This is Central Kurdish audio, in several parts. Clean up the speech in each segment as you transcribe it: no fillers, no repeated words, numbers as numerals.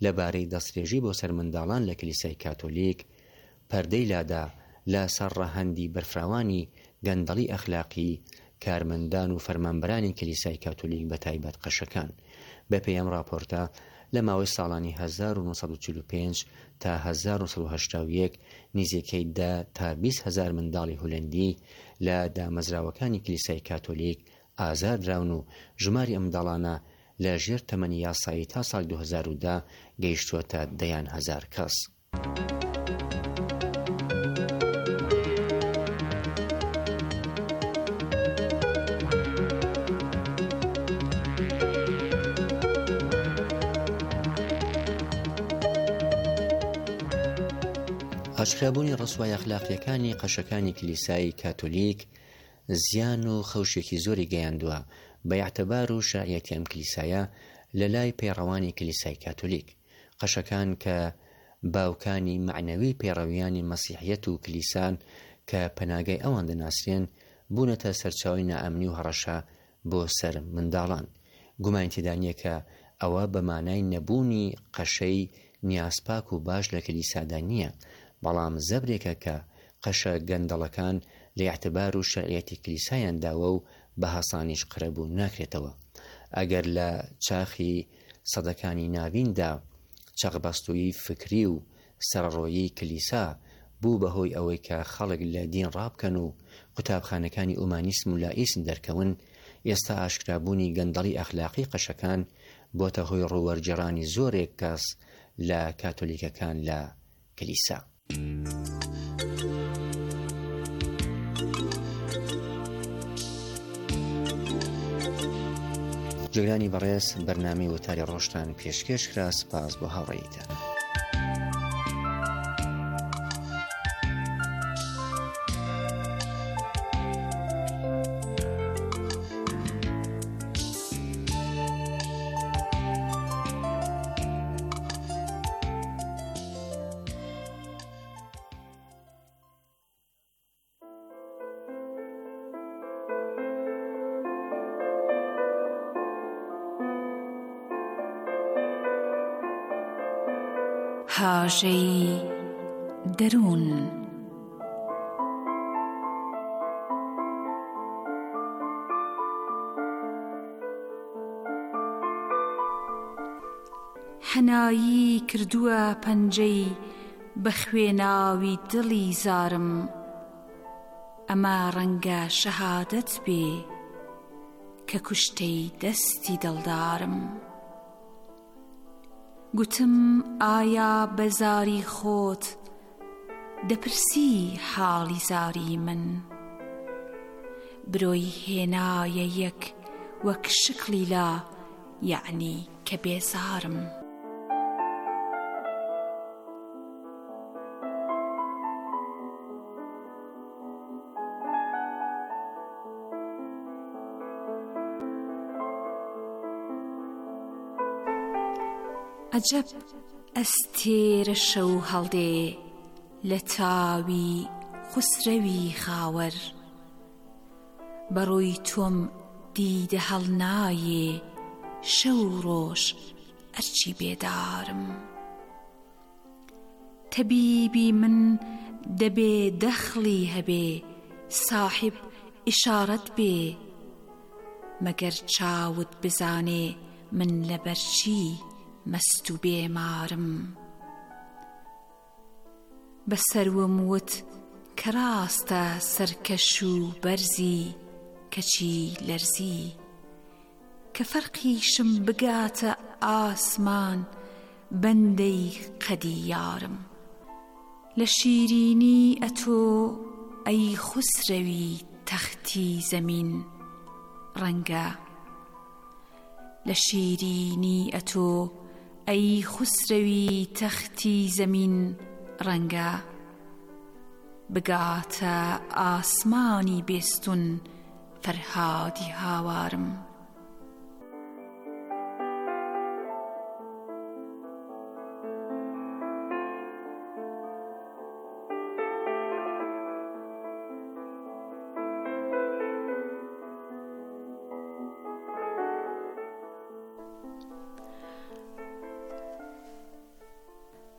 لەبارەی دەستێژی بۆ سەر منداڵان لە کلیسای کاتۆلیک پەردەی لادا لە سەر ڕەهەندی بەرفراوانی گەندەڵی ئەخلاقی کارمەندان و فەرمانبەرانی کلیسای کاتۆلیک بە تایبەت قەشەکان. بەپێی ئەم راپۆرتە لە ماوەی ساڵانی 1945 تا 1970 نزیکەی 10 تا 20,000 منداڵی هۆلەندی لە دامەزراوەکانی کلیسای کاتۆلیک ئازاردراون و ژماری ئەم منداڵانە لە ژێر تەمەنی یاسایی تا ساڵی 2010 گەیشتووەتە 10,000 کەس. ئاشکرابوونی ڕسوای ئەخلاقیەکانی قەشەکانی کلیسای کاتۆلیک زیان و خەوشێکی زۆری گەیاندووە بە ئیعتبار و شایەتی ئەم کلیسایە لە لای پەیڕەوانی کلیسای کاتۆلیک. قەشەکان کە باوکانی معنەوی پەیڕەویانی مەسیحیەت و کلیسان کە پەناگای ئەوان دەناسرێن بوونەتە سەرچاوی نائەمنی و هەڕەشە بۆ سەر منداڵان. گومان تێدا نییە کە ئەوە بە مانای نەبوونی قەشەی نیازپاک و باش لە کلیسادا نییە، بەڵام زەبرێکە کە قەشە گەندەڵەکان لە ئیعتبار و شەرعیەتی کلیسایان داوە و بە هەسانیش قرەبوو ناکرێتەوە. ئەگەر لە چاخی سەدەکانی ناویندا چەقبەستووی فکری و سەرڕۆیی کلیسا بوو بەهۆی ئەوەی کە خەڵک لە دین ڕابکەن و قوتابخانەکانی ئومانیسم و لائیسم دەرکەون، ئێستا ئاشکرابوونی گەندەڵی ئەخلاقی قەشەکان بۆتە هۆی ڕووەرجێڕانی زۆرێک کەس لە کاتۆلیکەکان لە کلیسا. جێگرانی بەڕێز بەرنامەی وتاری ڕۆژتان پێشکەش کرا. سپاس بۆ هاوڕێیتان. هاژەی دەروون. هەنایی کردووە پەنجەی بە خوێناوی دڵی زارم، ئەمە ڕەنگە شەهادەت بێ کە کوشتەی دەستی دڵدارم. گوتم ئایا بەزاری خۆت دەپرسی حاڵی زاری من، برۆی هێنایە یەک وەک شکلی لا، یعنی کە بێزارم. عەجەب ئەستێرە شەو هەڵدێ لە تاوی خوسرەوی خاوەر، بەڕووی تۆم دیدە هەڵنایێ شەو ڕۆژ ئەرچی بێدارم. تەبیبی من دەبێ دەخلی هەبێ، ساحب ئیشارەت بێ، مەگەر چاوت بزانێ من لەبەرچی مەست و بێمارم. بەسەروم وت کە ڕاستە سەرکەش و بەرزی کەچی لەرزی، کە فەرقیشم بگاتە ئاسمان بەندەی قەدی یارم. لە شیرینی ئەتۆ ئەی خوسرەوی تەختی زەمین ڕەنگە، لە شیرینی ئەتۆ ئەی خوسرەوی تەختی زەمین ڕەنگە، بگاتە ئاسمانی بێستون فەرهادی هاوارم.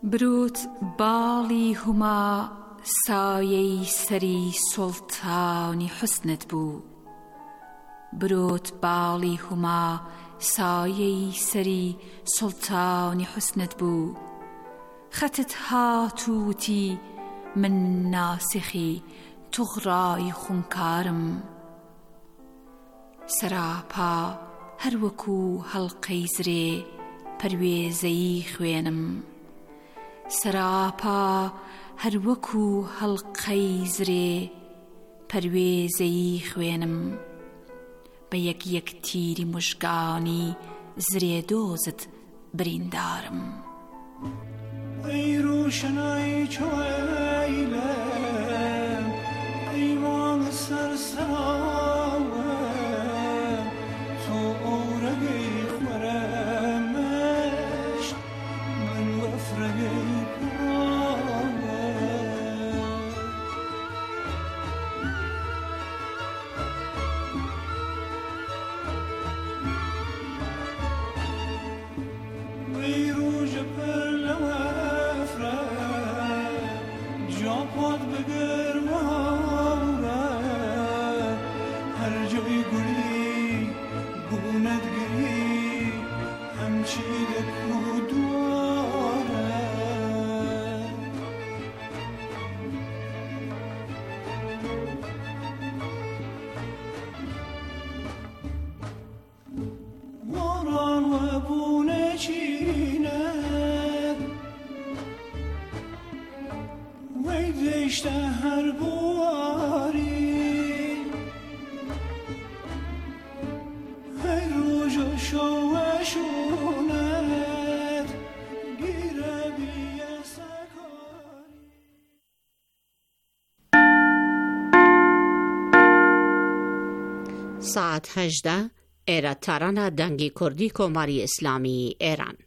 بروت باڵی هوما سایەی سەری سوڵتانی حوسنت بوو. بروت باڵی هوما سایەی سەری سوڵتانی حوسنت بوو. خەتت هاتووتی من ناسخی توغڕای خونکارم. سەراپا هەروەکو هەڵقەی زرێ پەروێزەی خوێنم. سەراپا هەروەکو هەڵقەی زرێ پەروێزەی خوێنم. بە یەک تیری مژگانی زرێ دۆزت بریندارم. ای روشنایی چویلم ایوان سرساوم تو اورگی خورمش من وفرگی پرامم. ای روژ پرلوه جاپات بگر مهاره هر جای گلی گوند گری همچی دکو دواره. واران و بونه چینه ویدشته هر بواری هی روژ و شوشونت گیره بیه سکاری. ساعت 18 ئێرە تارانە دەنگی کوردی کۆماری ئیسلامی ئێران.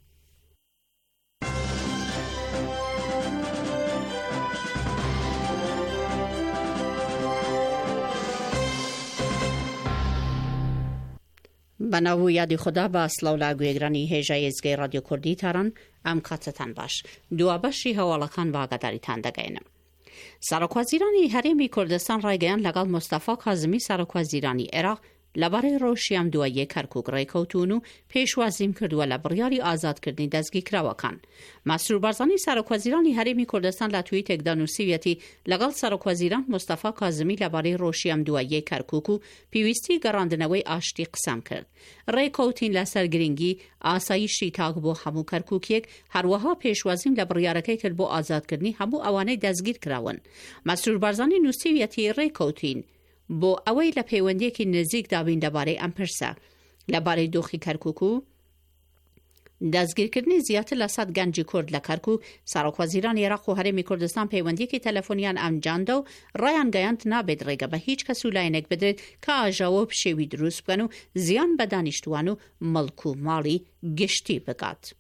بەناو یادی خوددا بە سڵاو گوێگرانی هێژای ئێزگەی رادیۆ کوردی تاران ئەم کاتتان باش. دووە بەشی هەواڵەکان باگەداریتان دەگەینم. سەرۆکوەزیرانی هەرێمی کوردستان ڕایگەیاند لەگەڵ مۆستەفا کازمی سەرۆکوەزیرانی عێراق لەبارەی ڕۆژیام دووەیە کەرکووک ڕێکەوتون و پێشوازیم کردووە لە بڕیاری ئازادکردنی دەستگیرکراوەکان. مەسرور بارزانی سەرۆکوەزیرانی هەرێمی کوردستان لە تویتێکدا نووسیویەتی لەگەڵ سەرۆکوەزیران مۆستەفا کازمی لەبارەی ڕۆژیام دووەیە کەرکووک و پێویستی گەڕاندنەوەی ئاشتی قسەم کرد. ڕێکەوتین لەسەر گرنگی ئاسایشی تاک بۆ هەموو کەرکووکێک، هەروەها پێشوازیم لە بڕیارەکەی کرد بۆ ئازادکردنی هەموو ئەوانەی دەستگیر کراون. مەسرور بارزانی نووسیویەتی ڕێکەوتین بۆ ئەوەی لە پەیوەندیەکی نزیک دابین لەبارەی ئەم پرسە لەبارەی دۆخی کەرکووک و دەستگیرکردنی زیاتر لە 100 گەنجی کورد لە کەرکووک. سەرۆکوەزیرانی عێراق و هەرێمی کوردستان پەیوەندیەکی تەلەفۆنیان ئەنجامدا و ڕایان گەیاند نابێت ڕێگە بە هیچ کەس و لایەنێک بدرێت کە ئاژاوە پشێوی دروست بکەن و زیان بە دانیشتوان و مەڵک و ماڵی گشتی بگات.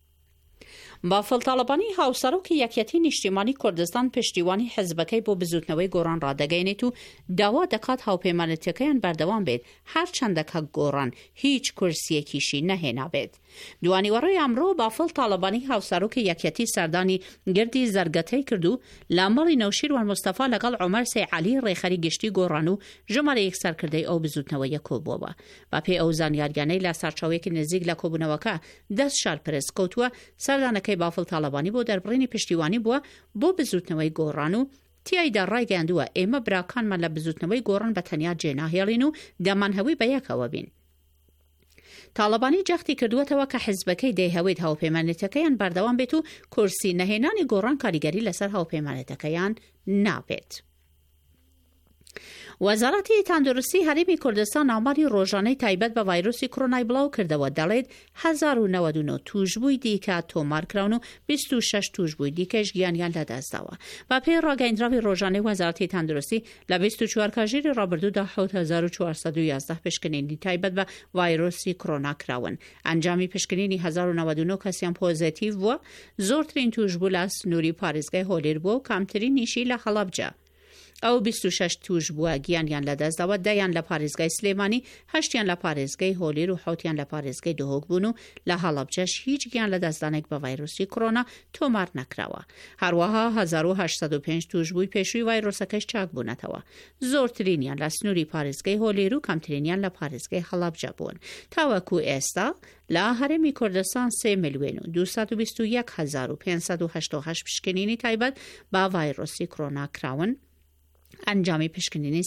بافڵ تاڵەبانی هاوسەرۆکی یەکێتی نیشتیمانی کوردستان پشتیوانی حزبەکەی بۆ بزوتنەوەی گۆڕان ڕادەگەینێت و داوا دەکات هاوپەیمانەتەکەیان بەردەوام بێت هەرچەندەکە گۆڕان هیچ کورسیەکیشی نەهێنابێت. دوانیوەڕۆی ئەمڕۆ بافڵ تاڵەبانی هاوسەرۆکی یەکێتی سەردانی گردی زەرگەتەی کرد و لامەڵی نەوشیروان مستەفا لەگەڵ عومەر سەیعەلی ڕێخەری گشتی گۆڕان و ژمارە یەکسەرکردەی ئەو بزوتنەوەیە کۆبووەوە. بە پێی ئەو زانیاریانەی لە سەرچاوەیەکی نزیک لە کۆبوونەوەکە دەست شارپرس کەوتووە سەردانەکەی بافڵ تاڵەبانی بۆ دەربڕینی پشتیوانی بووە بۆ بزوتنەوەی گۆڕان و تیایدا ڕایگەیاندووە ئێمە براکانمان لە بزوتنەوەی گۆڕان بە تەنیا جێناهێڵین و دەمانهەوی بە یەکەوە بین. تاڵەبانی جەختی کردووەتەوە کە حزبەکەی دەیهەوێت هاوپەیمانەتەکەیان بەردەوام بێت و کورسی نەهێنانی گۆڕان کاریگەری لەسەر هاوپەیمانەتەکەیان نابێت. وەزارەتی تەندروستی هەرێمی کوردستان ئاماری ڕۆژانەی تایبەت بە ڤایرۆسی کۆرۆنای بڵاو کردەوە. دەڵێت 1099 توشبووی دیکە تۆمارکراون و 26 توشبووی دیکەش گیانیان لەدەستداوە. بە پێی ڕاگەیاندراوی ڕۆژانەی وەزارەتی تەندروستی لە 24 کاژێری ڕابردوودا 7411 پشکنینی تایبەت بە ڤایرۆسی کۆرۆنا کراون. ئەنجامی پشکنینی 1099 کەسیان پۆزیتیڤ بووە. زۆرترین توشبوو لە سنووری پارێزگای هۆلێر بووە و کامترینیشی لە هەڵەبجە. او 26 توش بووە گیانیان لەدەستداوە 10یان لە پارێزگای سلێمانی 8یان لە پارێزگای هۆلێر و 7یان لە پارێزگای دهۆک بوون و لە هەڵەبجەش هیچ گیان لەدەستدانێک بە ڤایرۆسی کۆرۆنا تۆمار نەکراوە. هەروەها 1805 توش بووی پێشووی ڤایرۆسەکەش چاک بوونەتەوە. زۆرترینیان لە سنووری پارێزگای هۆلێر و کەمترینیان لە پارێزگای هەڵەبجە بوون. تاوەکو ئێستا لە هەرێمی کوردستان 3,221,588 پشکنینی تایبەت بە ڤایرۆسی کۆرۆنا کراون. ئەنجامی پشکنینی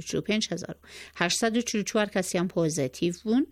345,844 کەسیان پۆزیتیڤ بوون،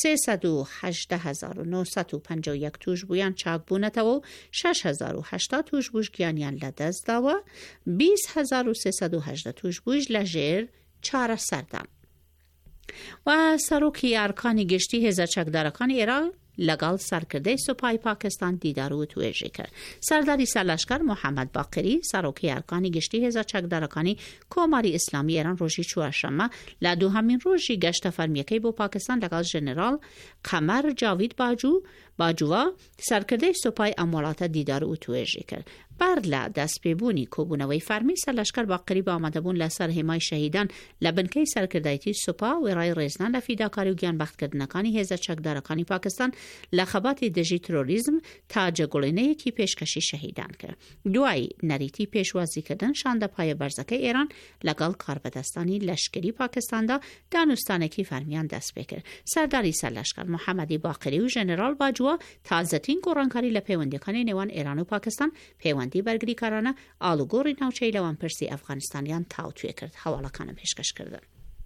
318,951 توش بوویان چاک بوونەتەوە و 6,080 توش بووش گیانیان لەدەستداوە، 20,318 توش بووش لەژێر چارەسەردان. و سەرۆکی ئارکانی گشتی هێزە چەکدارەکانی ئێران لەگەڵ سەرکردەی سوپای پاکستان دیدار و توێژی کرد. سەرداری سەرلەشکەر محەممەد باقری سەرۆکی ئارکانی گشتی هێزە چەکدارەکانی کۆماری ئیسلامی ئێران ڕۆژی چوارشەممە لە دووهەمین ڕۆژی گەشتە فەرمیەکەی بۆ پاکستان لەگەڵ ژێنێرال قەمەر جاوید باجووە سەرکردەی سوپای ئەم وڵاتە دیدار و توێژی کرد. بەر لە دەستپێبوونی کۆبوونەوەی فەرمی سەرلەشکەر باقری بە ئامادەبوون لەسەر هێمای شەهیدان لە بنکەی سەرکردایەتی سوپا وێڕای ڕێزنان لە فیداکاری و گیانبەختکردنەکانی هێزە چەکدارەکانی پاکستان لە خەباتی دژی ترۆریزم تا جێگوڵینەیەکی پێشکەشی شەهیدان کرد. دوای نەریتی پێشوازیکردن شاندە پایە بەرزەکەی ئێران لەگەڵ کاربەدەستانی لەشکری پاکستاندا دانوستانێکی فەرمیان دەست پێ کرد. سەرداری سەرلەشکەر محەممەدی باقری و ژێنێرال باجووە تازەترین گۆڕانکاری لە پەیوەندیەکانی نێوان ئێران و پاکستان پەیوەندی بەرگریکارانە ئاڵوگۆڕی ناوچەی لەوان پرسی ئەفغانستانیان تاوتوێ کرد. هەواڵەکانە پێشکەشکردن.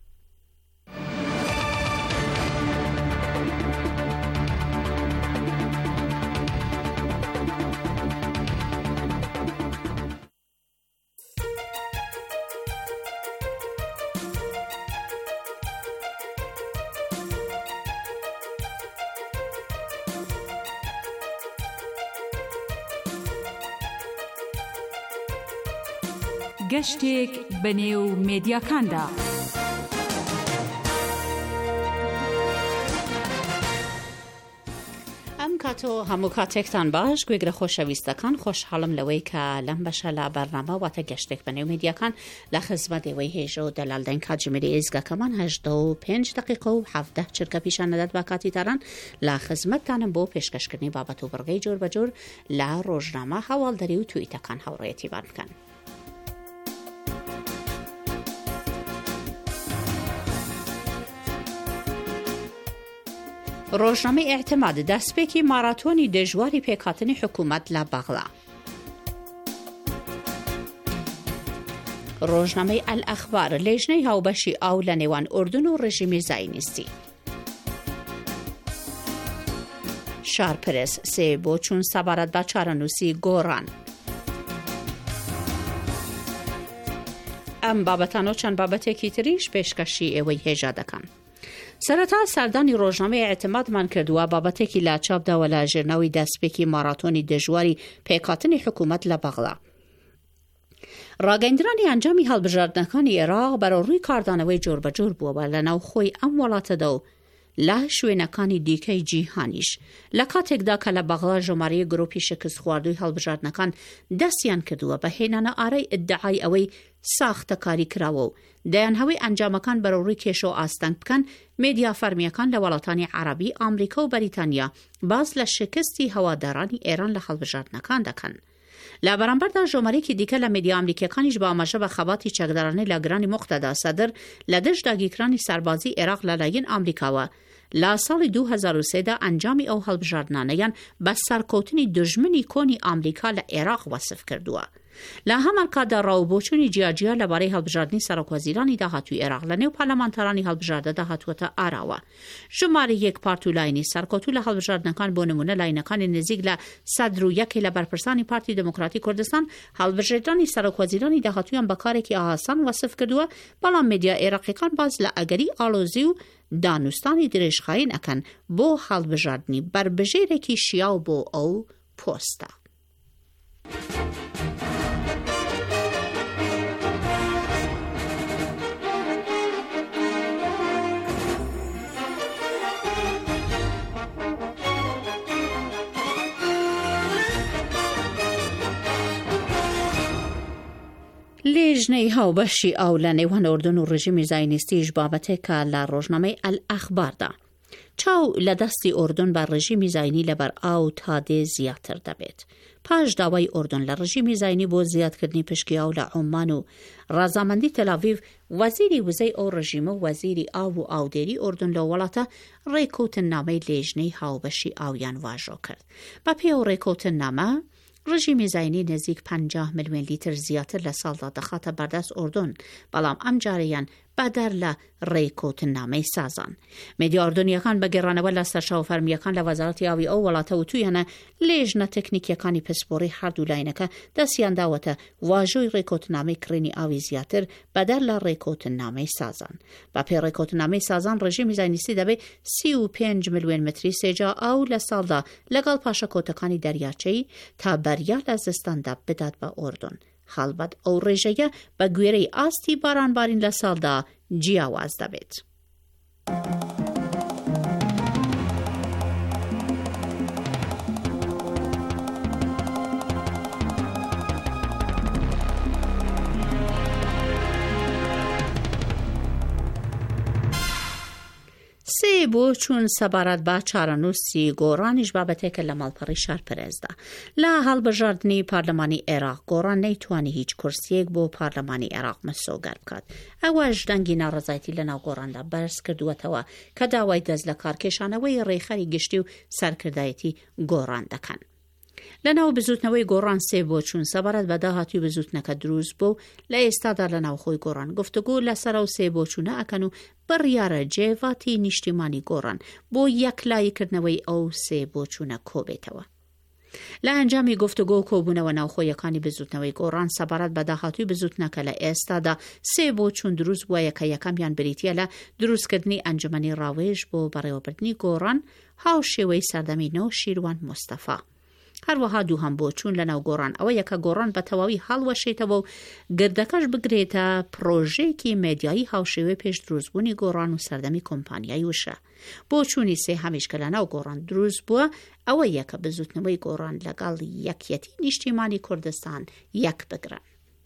گەشتێک بەنێو مێدیاکاندا. ئەم کاتۆ هەموو کاتێکتان باش گوێگرە خۆشەویستەکان خۆشحاڵم لەوەی کە لەم بەشە لە بەرنامە واتە گەشتێک بەنێو مێدیاکان لە خزمەتەوەی هێژە و دەلالدەین کاتژمێری ئێزگەکەمان 85 دقیقە و 17 چرکە پیشان نەدات با کاتی تاران لە خزمەتتانم بۆ پێشکەشکردنی بابەت و بڕگەی جۆر بەجۆر لە ڕۆژنامە هەواڵدەری و تویتەکان هاوڕێیەتیبان بکەن. ڕۆژنامەی ئێعتماد دەستپێکی ماراتۆنی دێژواری پێکهاتنی حکوومەت لە بەغڵا. ڕۆژنامەی ئەلئەخبار لێژنەی هاوبەشی ئاو لە نێوان ئوردون و ڕژیمی زاینیستی. شارپرس سێ بۆ چوون سەبارەت بە چارەنووسی گۆڕان. ئەم بابەتانە و چەند بابەتێکی تریش پێشکەشی ئێوەی هێژە دەکەن. سەرەتا سەردانی ڕۆژنامەی ئێعتمادمان کردووە بابەتێکی لا چاپداوە لە ژێرنەوەی دەستپێکی ماراتۆنی دێژواری پێکهاتنی حکوومەت لە بەغڵا. ڕاگەیاندنی ئەنجامی هەڵبژاردنەکانی عێراق بەرەوڕووی کاردانەوەی جۆربەجۆر بووەوە لە ناوخۆی ئەم وڵاتەدا و لە شوێنەکانی دیکەی جیهانیش لە کاتێکدا کە لە بەغڵا ژمارەیە گرۆپی شکست خواردووی هەڵبژاردنەکان دەستیان کردووە بە هێنانە ئارەی ئیدعای ئەوەی ساختەکاری کراوە و دەیانهەوەی ئەنجامەکان بەرەوڕووی کێشە و ئاستەنگ بکەن. مێدیا فەرمیەکان لە وڵاتانی عەرەبی، ئەمریکا و بەریتانیا باز لە شکستی هەوادارانی ئێران لە هەڵبژاردنەکان دەکەن. لە بەرامبەردا ژۆمارەیەکی دیکە لە مێدیا ئەمریکیەکانیش بە ئاماژە بە خەباتی چەکدارانەی لە گرانی موقتەدا سەدر لە دژ داگیرکرانی سەربازی عێراق لەلایەن ئەمریکاوە لە ساڵی 2003دا ئەنجامی ئەو هەڵبژاردنانەیان بە سەرکەوتنی دژمنی کۆنی ئەمریکا لە عێراق وەسف کردووە. لە هەمان کاتدا ڕاوبۆچوونی جیاجیا لەبارەی هەڵبژاردننی سەرۆکوەزیرانی داهاتووی عێراق لە نێو پارلەمانتارانی هەڵبژاردەدا هاتووەتە ئاراوە. ژمارە یەک پارت و لاینی سەرکەوتوو لە هەڵبژاردنەکان بۆ نمونە لاینەکانی نزیک لە 101 لە بەرپرسانی پارتی دموکراتی کوردستان هەڵبژێردنی سەرۆکوەزیرانی داهاتوویان بەکارێکی ئاسان وەسف کردووە، بەڵام مێدیا عێراقیەکان باز لە ئەگەری ئاڵۆزی و دانوستانی درێژخاین ئەکەن بۆ هەڵبژاردننی بربژێرێکی شیاو بۆ ئەو پۆستە. لجنەی هاوبەشی ئاو لە نێوان ئوردن و ڕژیمی زاینیستیش بابەتێکە لە ڕۆژنامەی ئەلئەخباردا. چاو لە دەستی ئوردن بە ڕژیمی زاینی لەبەر ئاو تا دێ زیاتر دەبێت. پاش داوای ئوردن لە ڕژیمی زاینی بۆ زیادکردنی پشکی ئاو لە عومان و ڕازامەندی تەلاڤیڤ، وەزیری وزەی ئەو ڕژیمە و وەزیری ئاو و ئاودێری ئوردن لە وڵاتە ڕێککەوتننامەی لێژنەی هاوبەشی ئاویان واژۆ کرد. بە پێی ئەو ڕێککەوتننامە ڕژیمی زاینی نزیک 50 ملیۆن لیتر زیاتر لە ساڵدا دەخاتە بەردەست ئوردن، بەڵام ئەم جارەیان بەدەر لە ڕێککەوتننامەی سازان. مێدیا ئوردنیەکان بە گێڕانەوە لە سەرچاو فەرمیەکان لە وەزارەتی ئاوی ئەو وڵاتە وتویانە لێژنە تەکنیکیەکانی پسپۆڕی هەردوو لاینەکە دەستیان داوەتە واژۆی ڕێککەوتننامەی کڕینی ئاوی زیاتر بەدەر لە ڕێککەوتننامەی سازان. بە پێی ڕێککەوتننامەی سازان ڕژیمی زاینیستی دەبێت 35 ملیۆن متری سێجا ئاو لە ساڵدا لەگەڵ پاشەکەوتەکانی دەریاچەی تا بەریا لە زستاندا بدات بە ئوردن. خەڵبەت ئەو ڕێژەیە بە گوێرەی ئاستی بارانبارین لە ساڵدا جیاواز دەبێت. سێ بۆ چوون سەبارەت بە چارەنووسی گۆڕانیش بابەتێکە لە ماڵپەڕی شارپەرێزدا. لە هەڵبژاردننی پارلەمانی عێراق گۆڕان نەیتوانی هیچ کورسیەک بۆ پارلەمانی عێراق مەسۆگەر بکات. ئەوەش دەنگی ناڕەزایەتی لە ناو گۆڕاندا بەرز کردووەتەوە کە داوای دەست لە کارکێشانەوەی ڕێخەری گشتی و سەرکردایەتی گۆڕان دەکەن. لەناو بزوتنەوەی گۆڕان سێ بۆ چوون سەبارەت بە داهاتوی بزوتنەکە دروست بوو لە ئێستادا لە ناوخۆی گۆڕان گفتوگۆ لەسەر ئەو سێ بۆ چوونە ئەکەن و بڕیارە جێڤاتی نیشتیمانی گۆڕان بۆ یەکلاییکردنەوەی ئەو سێ بۆ چوونە کۆبێتەوە. لە ئەنجامی گفتوگۆ و کۆبوونەوە ناوخۆیەکانی بزوتنەوەی گۆڕان سەبارەت بە داهاتوی بزوتنەکە لە ئێستادا سێ بۆ چوون دروست بووە کە یەکەمیان بریتیە لە دروستکردنی ئەنجومەنی ڕاوێژ بۆ بەڕێوەبردنی گۆڕان هاوشێوەی سەردەمینەوە شیروان مستەفا. هەروەها دووهەم بۆ چوون لە ناو گۆڕان ئەوە یەکە گۆڕان بە تەواوی هەڵوەشێتەوە و گردەکەش بگرێتە پرۆژەیەکی مێدیایی هاوشێوەی پێش دروستبوونی گۆڕان و سەردەمی کۆمپانیای وشە. بۆ چوونی سێ هەمیش کە لە ناو گۆڕان دروست بووە ئەوە یەکە بزوتنەوەی گۆڕان لەگەڵ یەکیەتی نیشتیمانی کوردستان یەک بگرن.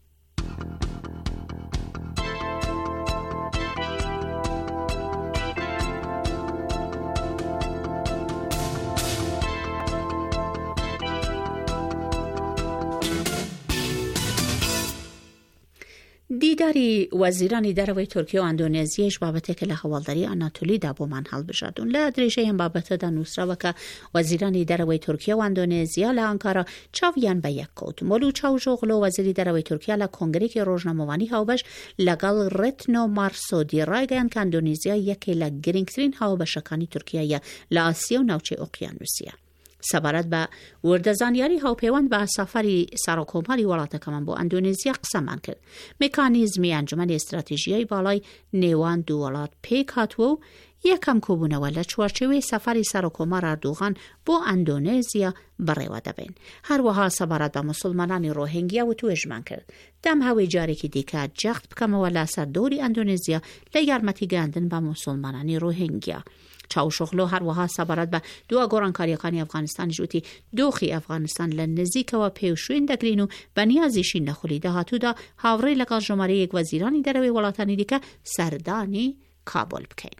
دیداری وەزیرانی دەرەوەی تورکیا و ئەندۆنێزیەش بابەتێکە لە هەواڵداری ئەناتۆلیدا بۆمان هەڵبژاردوون. لە درێژەی ئەم بابەتەدا نووسراوە کە وەزیرانی دەرەوەی تورکیا و ئەندۆنێزیا لە ئەنکارا چاویان بە یەک کەوت. مۆلوت چاوژۆغلۆ وەزیری دەرەوەی تورکیا لە کۆنگرێکی ڕۆژنامەوانی هاوبەش لەگەڵ ڕێتنۆ مارسۆدی ڕایگەیاند کە ئەندۆنێزیا یەکێک لە گرنگترین هاوبەشەکانی تورکیایە لە ئاسیا و ناوچەی ئۆقیانوسیە. سەبارەت بە وردەزانیاری هاوپەیوەند بە سەفەری سەرۆکۆماری وڵاتەکەمان بۆ ئەندۆنێزیا قسەمان کرد. میکانیزمی ئەنجومەنی ئستراتیژیای باڵای نێوان دوو وڵات پێک هاتووە و یەکەم کۆبوونەوە لە چوارچێوەی سەفەری سەرۆکۆمار ئەردوغان بۆ ئەندۆنێزیا بەڕێوە دەبێن. هەروەها سەبارەت بە موسڵمانانی ڕۆهینگیا و توێژمان کرد. دەم هەوەی جارێکی دیکە جەخت بکەمەوە لەسەر دۆری ئەندۆنێزیا لە یارمەتی گەاندن بە موسڵمانانی ڕۆهینگیا. چاوشۆغلۆ هەروەها سەبارەت بە دووە گۆڕانکاریەکانی ئەفغانستانی ژووتی دۆخی ئەفغانستان لە نزیکەوە پێوشوێن دەگرین و بە نیازیشی نەخولی داهاتوودا هاوڕێی لەگەڵ ژمارەیەک وەزیرانی دەرەوەی وڵاتانی دیکە سەردانی کابۆل بکەین.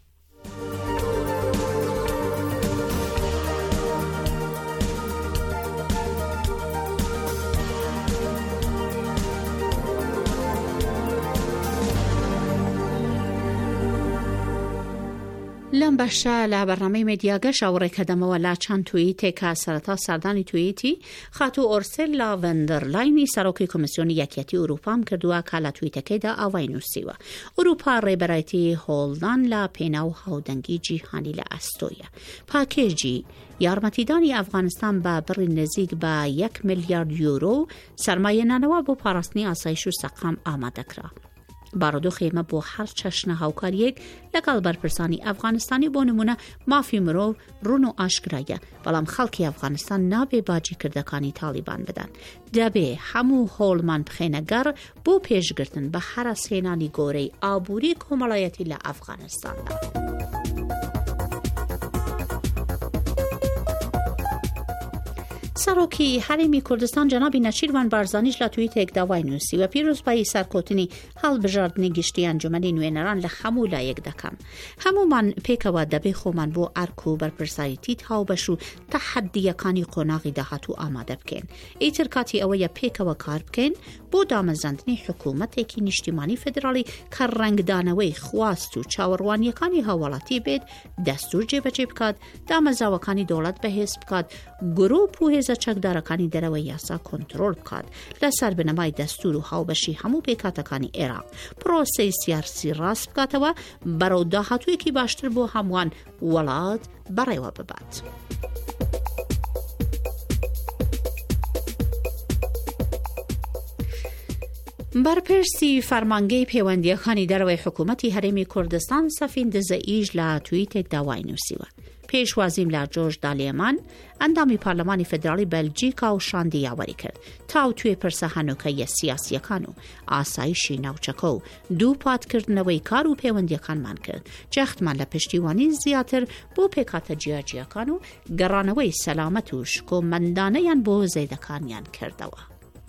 لەم بەشە لە بەرنامەی مێدیاگەش ئاوڕێکە دەمەوە لا چەند توییتێکە سەرەتا سەردانی توییتی خاتو ئۆرسێلا ڤەندەرلاینی سەرۆکی کۆمیسیۆنی یەکێتی ئوروپام کردووە کە لە توییتەکەیدا ئاوای نووسیوە. ئوروپا ڕێبەرایەتی هۆڵدان لە پێناو هاودەنگی جیهانی لە ئەستۆیە. پاکێجی یارمەتیدانی ئەفغانستان بە بڕی نزیک بە 1 ملیارد یورۆ سەرمایەنانەوە بۆ پاراستنی ئاسایش و سەقام ئامادەکرا. بارودۆخ ئێمە بۆ هەر چەشنە هاوکاریەک لەگەڵ بەرپرسانی ئەفغانستانی بۆ نمونە مافی مرۆڤ ڕوون و ئاشکرایە، بەڵام خەڵکی ئەفغانستان نابێ باجی کردەکانی تالیبان بدەن. دەبێ هەموو هۆڵمان بخێنە گەڕ بۆ پێشگرتن بە هەراسهێنانی گۆرەی ئابووری کۆمەڵایەتی لە ئەفغانستاندا. سەرۆکی هەرێمی کوردستان جەنابی نەچیروان بارزانیش لە توییتێک داوای نووسی و پیرۆزبایی سەرکەوتنی هەڵبژاردننی گشتی ئەنجومەنی نوێنەران لە هەموو لایەک دەکەم. هەمومان پێکەوە دەبێ خۆمان بۆ ئەرک و بەرپرسایەتی هاوبەش و تەحەدیەکانی قۆناغی داهاتوو ئامادە بکەین. ئیتر کاتی ئەوەیە پێکەوە کار بکەین بۆ دامەزراندنی حکوومەتێکی نیشتیمانی فێدراڵی کە ڕەنگدانەوەی خواست و چاوەڕوانیەکانی هاوڵاتی بێت، دەستور جێبەجێ بکات، دامەزراوەکانی دەوڵەت بەهێز بکات، گروپ و هێزە چەکدارەکانی دەرەوەی یاسا کۆنتڕۆل بکات لەسەر بنەمای دەستور و هاوبەشی هەموو پێکاتەکانی عێراق، پرۆسەی سیاسی ڕاست بکاتەوە بەرەو داهاتوویەکی باشتر بۆ هەمووان وڵات بەڕێوە ببات. بەرپرسی فەرمانگەی پەیوەندیەکانی دەرەوەی حکوومەتی هەرێمی کوردستان سەفین دزەئیش لە توییتێک داوای نووسیوە. پێشوازیم لە جۆرج دالێمان ئەندامی پارلەمانی فێدراڵی بەلجیکا و شاندی یاوەری کرد تاو توێ پرسە هەنوکەیە سیاسیەکان و ئاسایشی ناوچەکە و دوو پاتکردنەوەی کار و پەیوەندیەکانمان کرد. جەختمان لە پشتیوانی زیاتر بۆ پێکاتە جیاجیەکان و گەڕانەوەی سەلامەت و شکۆمەندانەیان بۆ زەیدەکانیان کردەوە.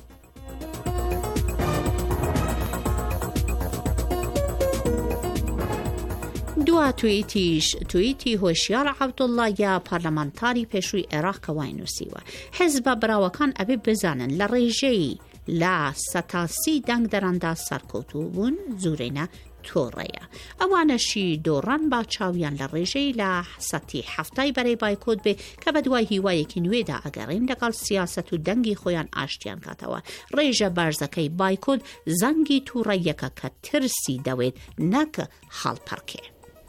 دوا توییتی هۆشیار عەبدوڵڵایە پارلەمانتاری پێشووی عێراق کەوای نووسیوە. حیزبە براوەکان ئەبێ بزانن لە ڕێژەی لە 130 دەنگ دەراندا سەرکەوتوو بوون زورێنە تۆڕەیە. ئەوانەشی دۆڕان با چاویان لە ڕێژەی لە 170 بەرەی بایکۆت بێ کە بە دوای هیوایەکی نوێدا ئەگەڕین لەگەڵ سیاسەت و دەنگی خۆیان ئاشتیان کاتەوە. ڕێژە بارزەکەی بایکۆت زەنگی تووڕەیەکە کە ترسی دەوێت نەک هەڵپەڕکێ.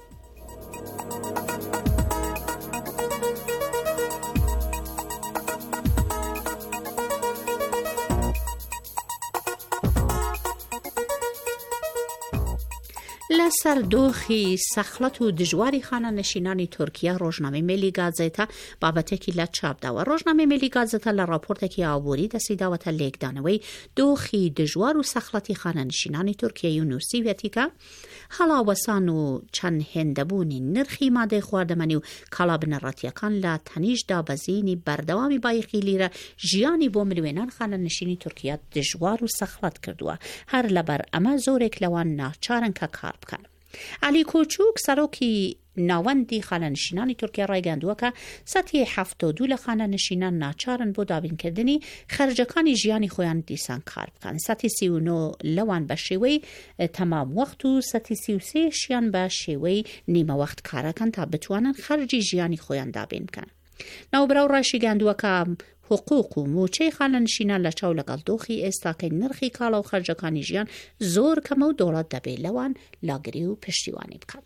لەسەر دۆخی سەخڵەت و دژواری خانەنشینانی تورکیا ڕۆژنامەی میلی گازێتە بابەتێکی لە چاپداوە. ڕۆژنامەی میلی گازێتە لە راپۆرتێکی ئابووری دەسیداوەتە لێکدانەوەی دۆخی دژوار و سەخڵەتی خانەنشینانی تورکیای و نووسیوێتیکە هەڵاوەسان و چەند هێندەبوونی نرخی مادەی خواردەمەنی و کاڵا بنەڕەتیەکان لە تەنیش دابەزینی بەردەوامی بایەخی لیرە ژیانی بۆ ملیۆنان خانەنشینی تورکیا دژوار و سەخڵەت کردووە. هەر لەبەر ئەمە زۆرێک لەوان ناچارن کە کار بکەن. علی کۆچوک سەرۆکی ناوەندی خانەنشینانی تورکیا ڕایگەاندووە کە 172 لە خانەنشینان ناچارن بۆ دابینکردنی خەرجەکانی ژیانی خۆیان دیسان کار بکەن. 139 لەوان بە شێوەی تەمام وەخت و 133 شیان بە شێوەی نیمە وەخت کارەکەن تا بتوانن خەرجی ژیانی خۆیان دابین بکەن. ناوبراو ڕاشی گاندووە کە حقوق و موچەی خانەنشینان لە چاو لەگەڵ دۆخی ئێستاکەی نرخی کاڵا و خەرجەکانی ژیان زۆر کەمە و دەوڵەت دەبێت لەوان لاگری و پشتیوانی بکات.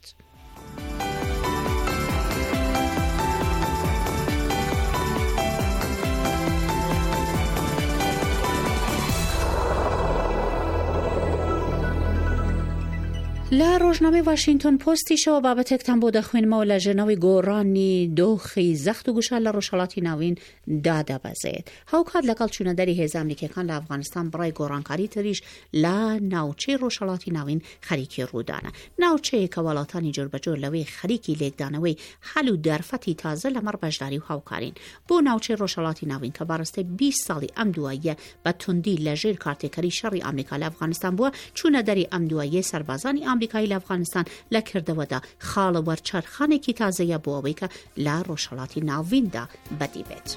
لە ڕۆژنامەی واشنگتن پۆستیشەوە بابەتێکتان بۆ دەخوێنمەوە لە ژنەوەی گۆڕانی دۆخی زەخت و گوشار لە ڕۆژهەڵاتی ناوین دادەبەزێت. هاوکات لەگەڵ چوونەدەری هێزە ئەمریکیەکان لە ئەفغانستان بڕای گۆڕانکاری تریش لە ناوچەی ڕۆژهەڵاتی ناوین خەریکی ڕوودانە. ناوچەیە کە وڵاتانی جۆربەجۆر لەوەی خەریکی لێکدانەوەی هەل و دەرفەتی تازە لەمەڕ بەشداری و هاوکارین. بۆ ناوچەی ڕۆژهەڵاتی ناوین کە بەڕاستی 20 ساڵی ئەم دواییە بە توندی لەژێر کارتێکەری شەڕی ئەمریکا لە ئەفغانستان بووە، چوونەدەری ئەم دواییە سەربازانی ئەمریکایی لە ئەفغانستان لە کردەوەدا خاڵە وەرچەرخانێکی تازەیە بۆ ئەوەی کە لە ڕۆژهەڵاتی ناویندا بەدی بێت.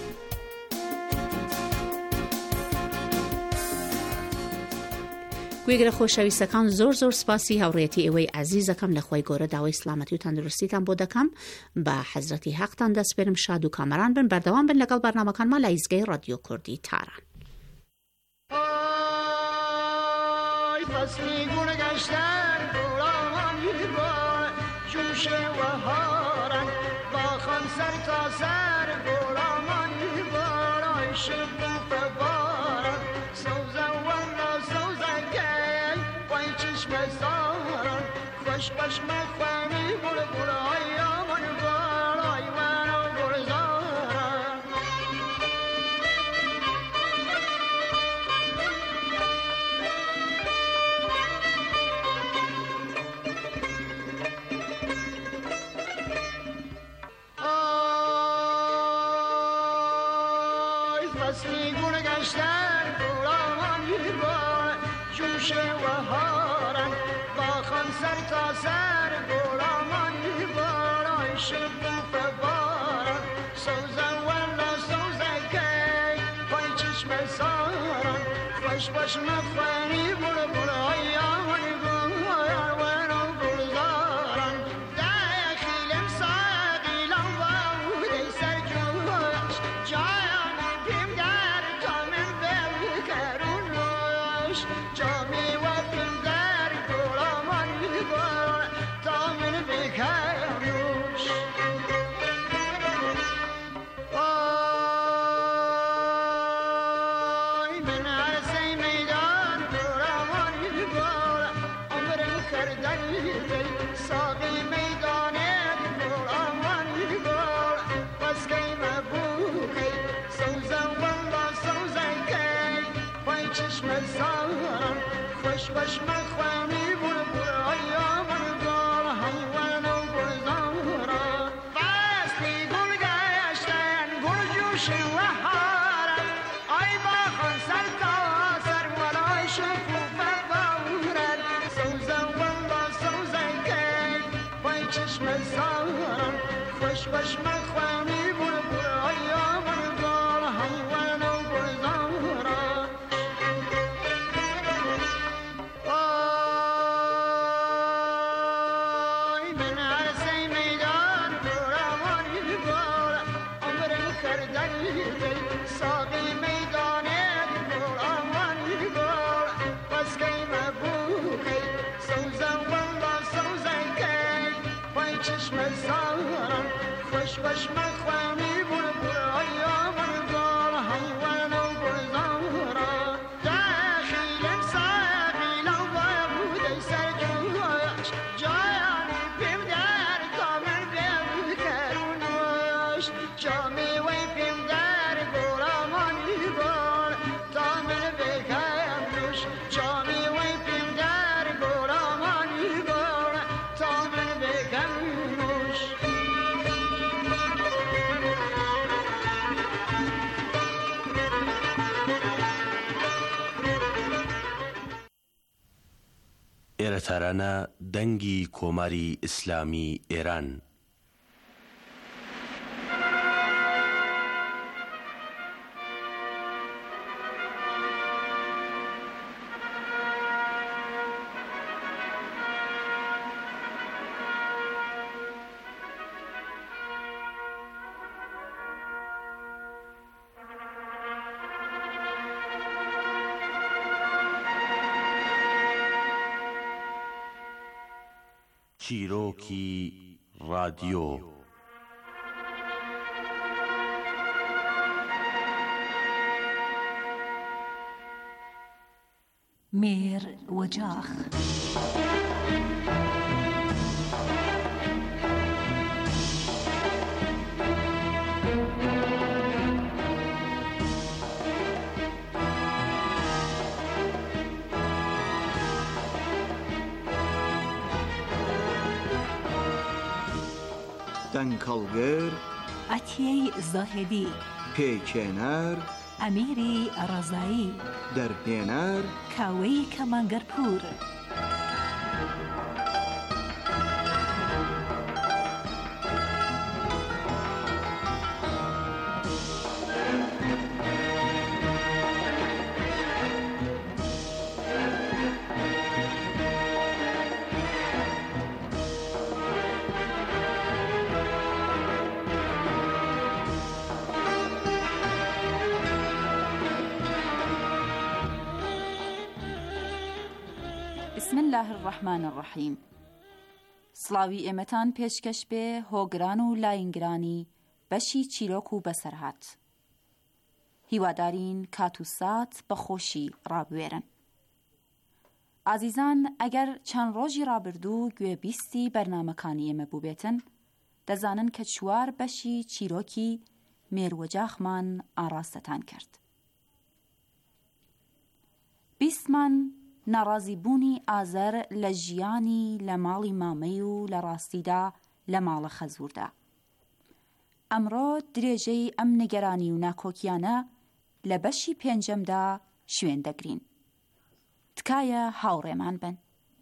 گوێگرە خۆشەویستەکان زۆر سپاسی هاوڕێتی ئێوەی عەزیزەکەم لە خۆی گەورە داوای سلامەتی و تەندروستیتان بۆ دەکەم. بە حەزرەتی حەقتان دەسپێرم. شاد و کامەران بن، بەردەوام بن لەگەڵ بەرنامەکانمان لە ئیزگەی ڕادیۆ کوردی تاران. باش مفهمی بوله بوله های آمان بالای من و گلزارم فصلی گل گشتن گلامانی بار جوش و هارن با خان سر تا سر گلامانی بار آی شکوف بارن سوزن ولا سوزن کی پای چشم سارن خوش باش مفنی بول بول آی آمانی گل ورو گل زارن داخلم ساقیلم وودی سر جوش جایانی بیم در تامن بکرونوش جامی و بیم در گلامانی بار تامن بکرونوش آی من عرصه میدان گلامانی بار عمرم کردن دی ساقی میدانه گلامانی بار بس کی مبوکی سوزن والله سوزن کی پای چشم سارم خوش باش مخوانی بول بول ایامن گل حیوان و گل زارم فصلی گل گشتن گل جوش و هارم آی با خان سر تا سر ولای شکوف بورن سوزن والله سوزن کی پای چشم سارم خوش باش مخوانی بول بول ایامن گل حیوان و گل زارم آی من عرصه میدان گلامانی بار عمرم کردن دی ساقی میدانه گلامانی بار بس کی مبوکی سوزن والله سوزن کی پای چشم سارم خوش باش مخوانی بول بول ایامن گل حیوان و گل زارم داخلم ساقیلم وودی سر جوش جایانی بیم در تامن بکرونوش جامی وی بیم در گلامانی بار تامن بکرونوش جامی وی بیم در گلامانی بار تامن بکرونوش ئێرەتارانە دەنگی کۆماری ئیسلامی ئێران. چیرۆکی رادیۆ. مێر وەجاخ دەنگەڵگەر ئەتیەی زاهێدی پێکێنەر ئەمیری ڕەزایی دەرهێنەر کاوەی کەمانگەرپور بسم الله الرحمن الرحیم. سڵاوی ئێمەتان پێشکەش بێ هۆگران و لاینگرانی بەشی چیرۆک و بەسەرهات. هیوادارین کات و سات بە خۆشی ڕابوێرن. ئازیزان، ئەگەر چەند ڕۆژی ڕابردوو گوێبیستی بەرنامەکانی ئێمە بووبێتن، دەزانن کە 4 بەشی چیرۆکی مێروەجاخمان ئاڕاستەتان کرد. بیستمان ناڕازیبوونی ئازەر لە ژیانی لە ماڵی مامەی و لە ڕاستیدا لە ماڵە خەزووردا. ئەمڕۆ درێژەی ئەم نیگەرانی و ناکۆکیانە لە بەشی پێنجەمدا شوێن دەگرین. تکایە هاوڕێمان بن.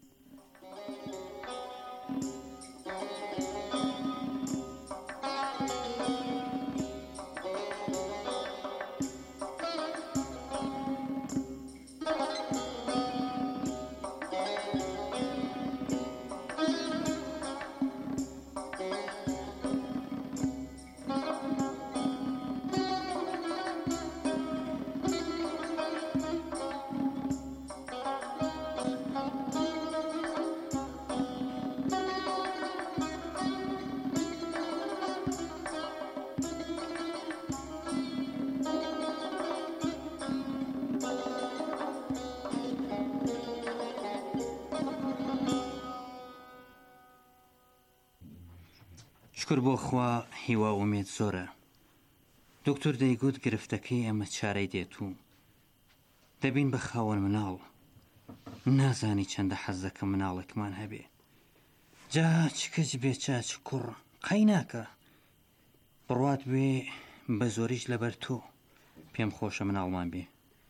شکر بۆ خوا هیوا ئومێد زۆرە. دکتۆر دەیگوت گرفتەکەی ئەمە چارەی دێت و دەبین بە خاوەن مناڵ. نازانی چەندە حەز دەکەم مناڵێکمان هەبێ. جا چکەج بێ چاچ کوڕ قەی ناکە. بڕوات بێ بە زۆریش لەبەر تۆ. پێم خۆشە مناڵمان بێ.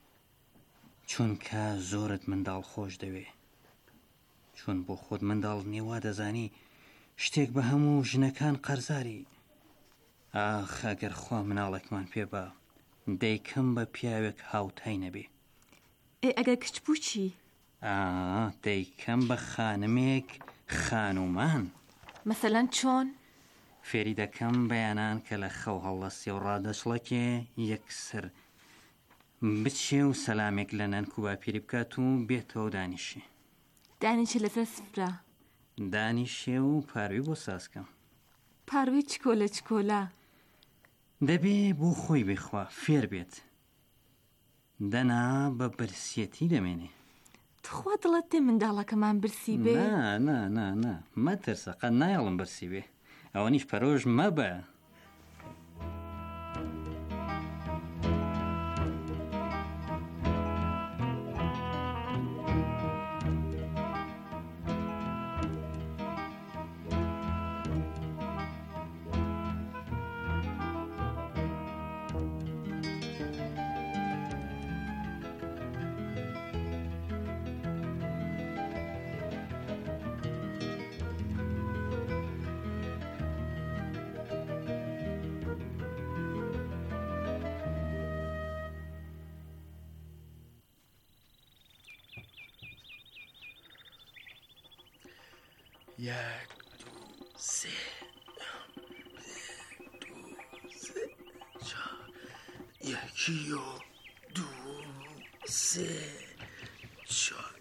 چونکە زۆرت منداڵ خۆش دەوێ. چون بۆ خۆت منداڵ نێوا دەزانی شتێک بە هەموو ژنەکان قەرزاری. ئاخ ئەگەر خوا مناڵێکمان پێبا دەیکەم بە پیاوێک هاوتای نەبێ. ئەگەر کچ بوو چی؟ دەیکەم بە خانمێک خانومان. مەسەلەن چۆن؟ فێری دەکەم بەیانان کە لە خەو هەڵەسێ و ڕادەشڵەکێ یەکسەر بچێ و سەلامێک لە نەنک و باپیری بکات و بێتەوە دانیشێ. دانیشێ لەسەر سفرە؟ دانیشێ و پاروی بۆ سازکەم. پاروی چکۆلە چکۆلا؟ دەبێ بۆ خۆی بخوا فێر بێت. دەنا بە برسیەتی دەمێنێ. تخوا دڵت دێ منداڵەکەمان برسی بێ؟ نا مەترسە قەت نایەڵم برسی بێ. ئەوەنیش پەرۆژ مەبە. یک دو سه چهار یکی و دو سه چهار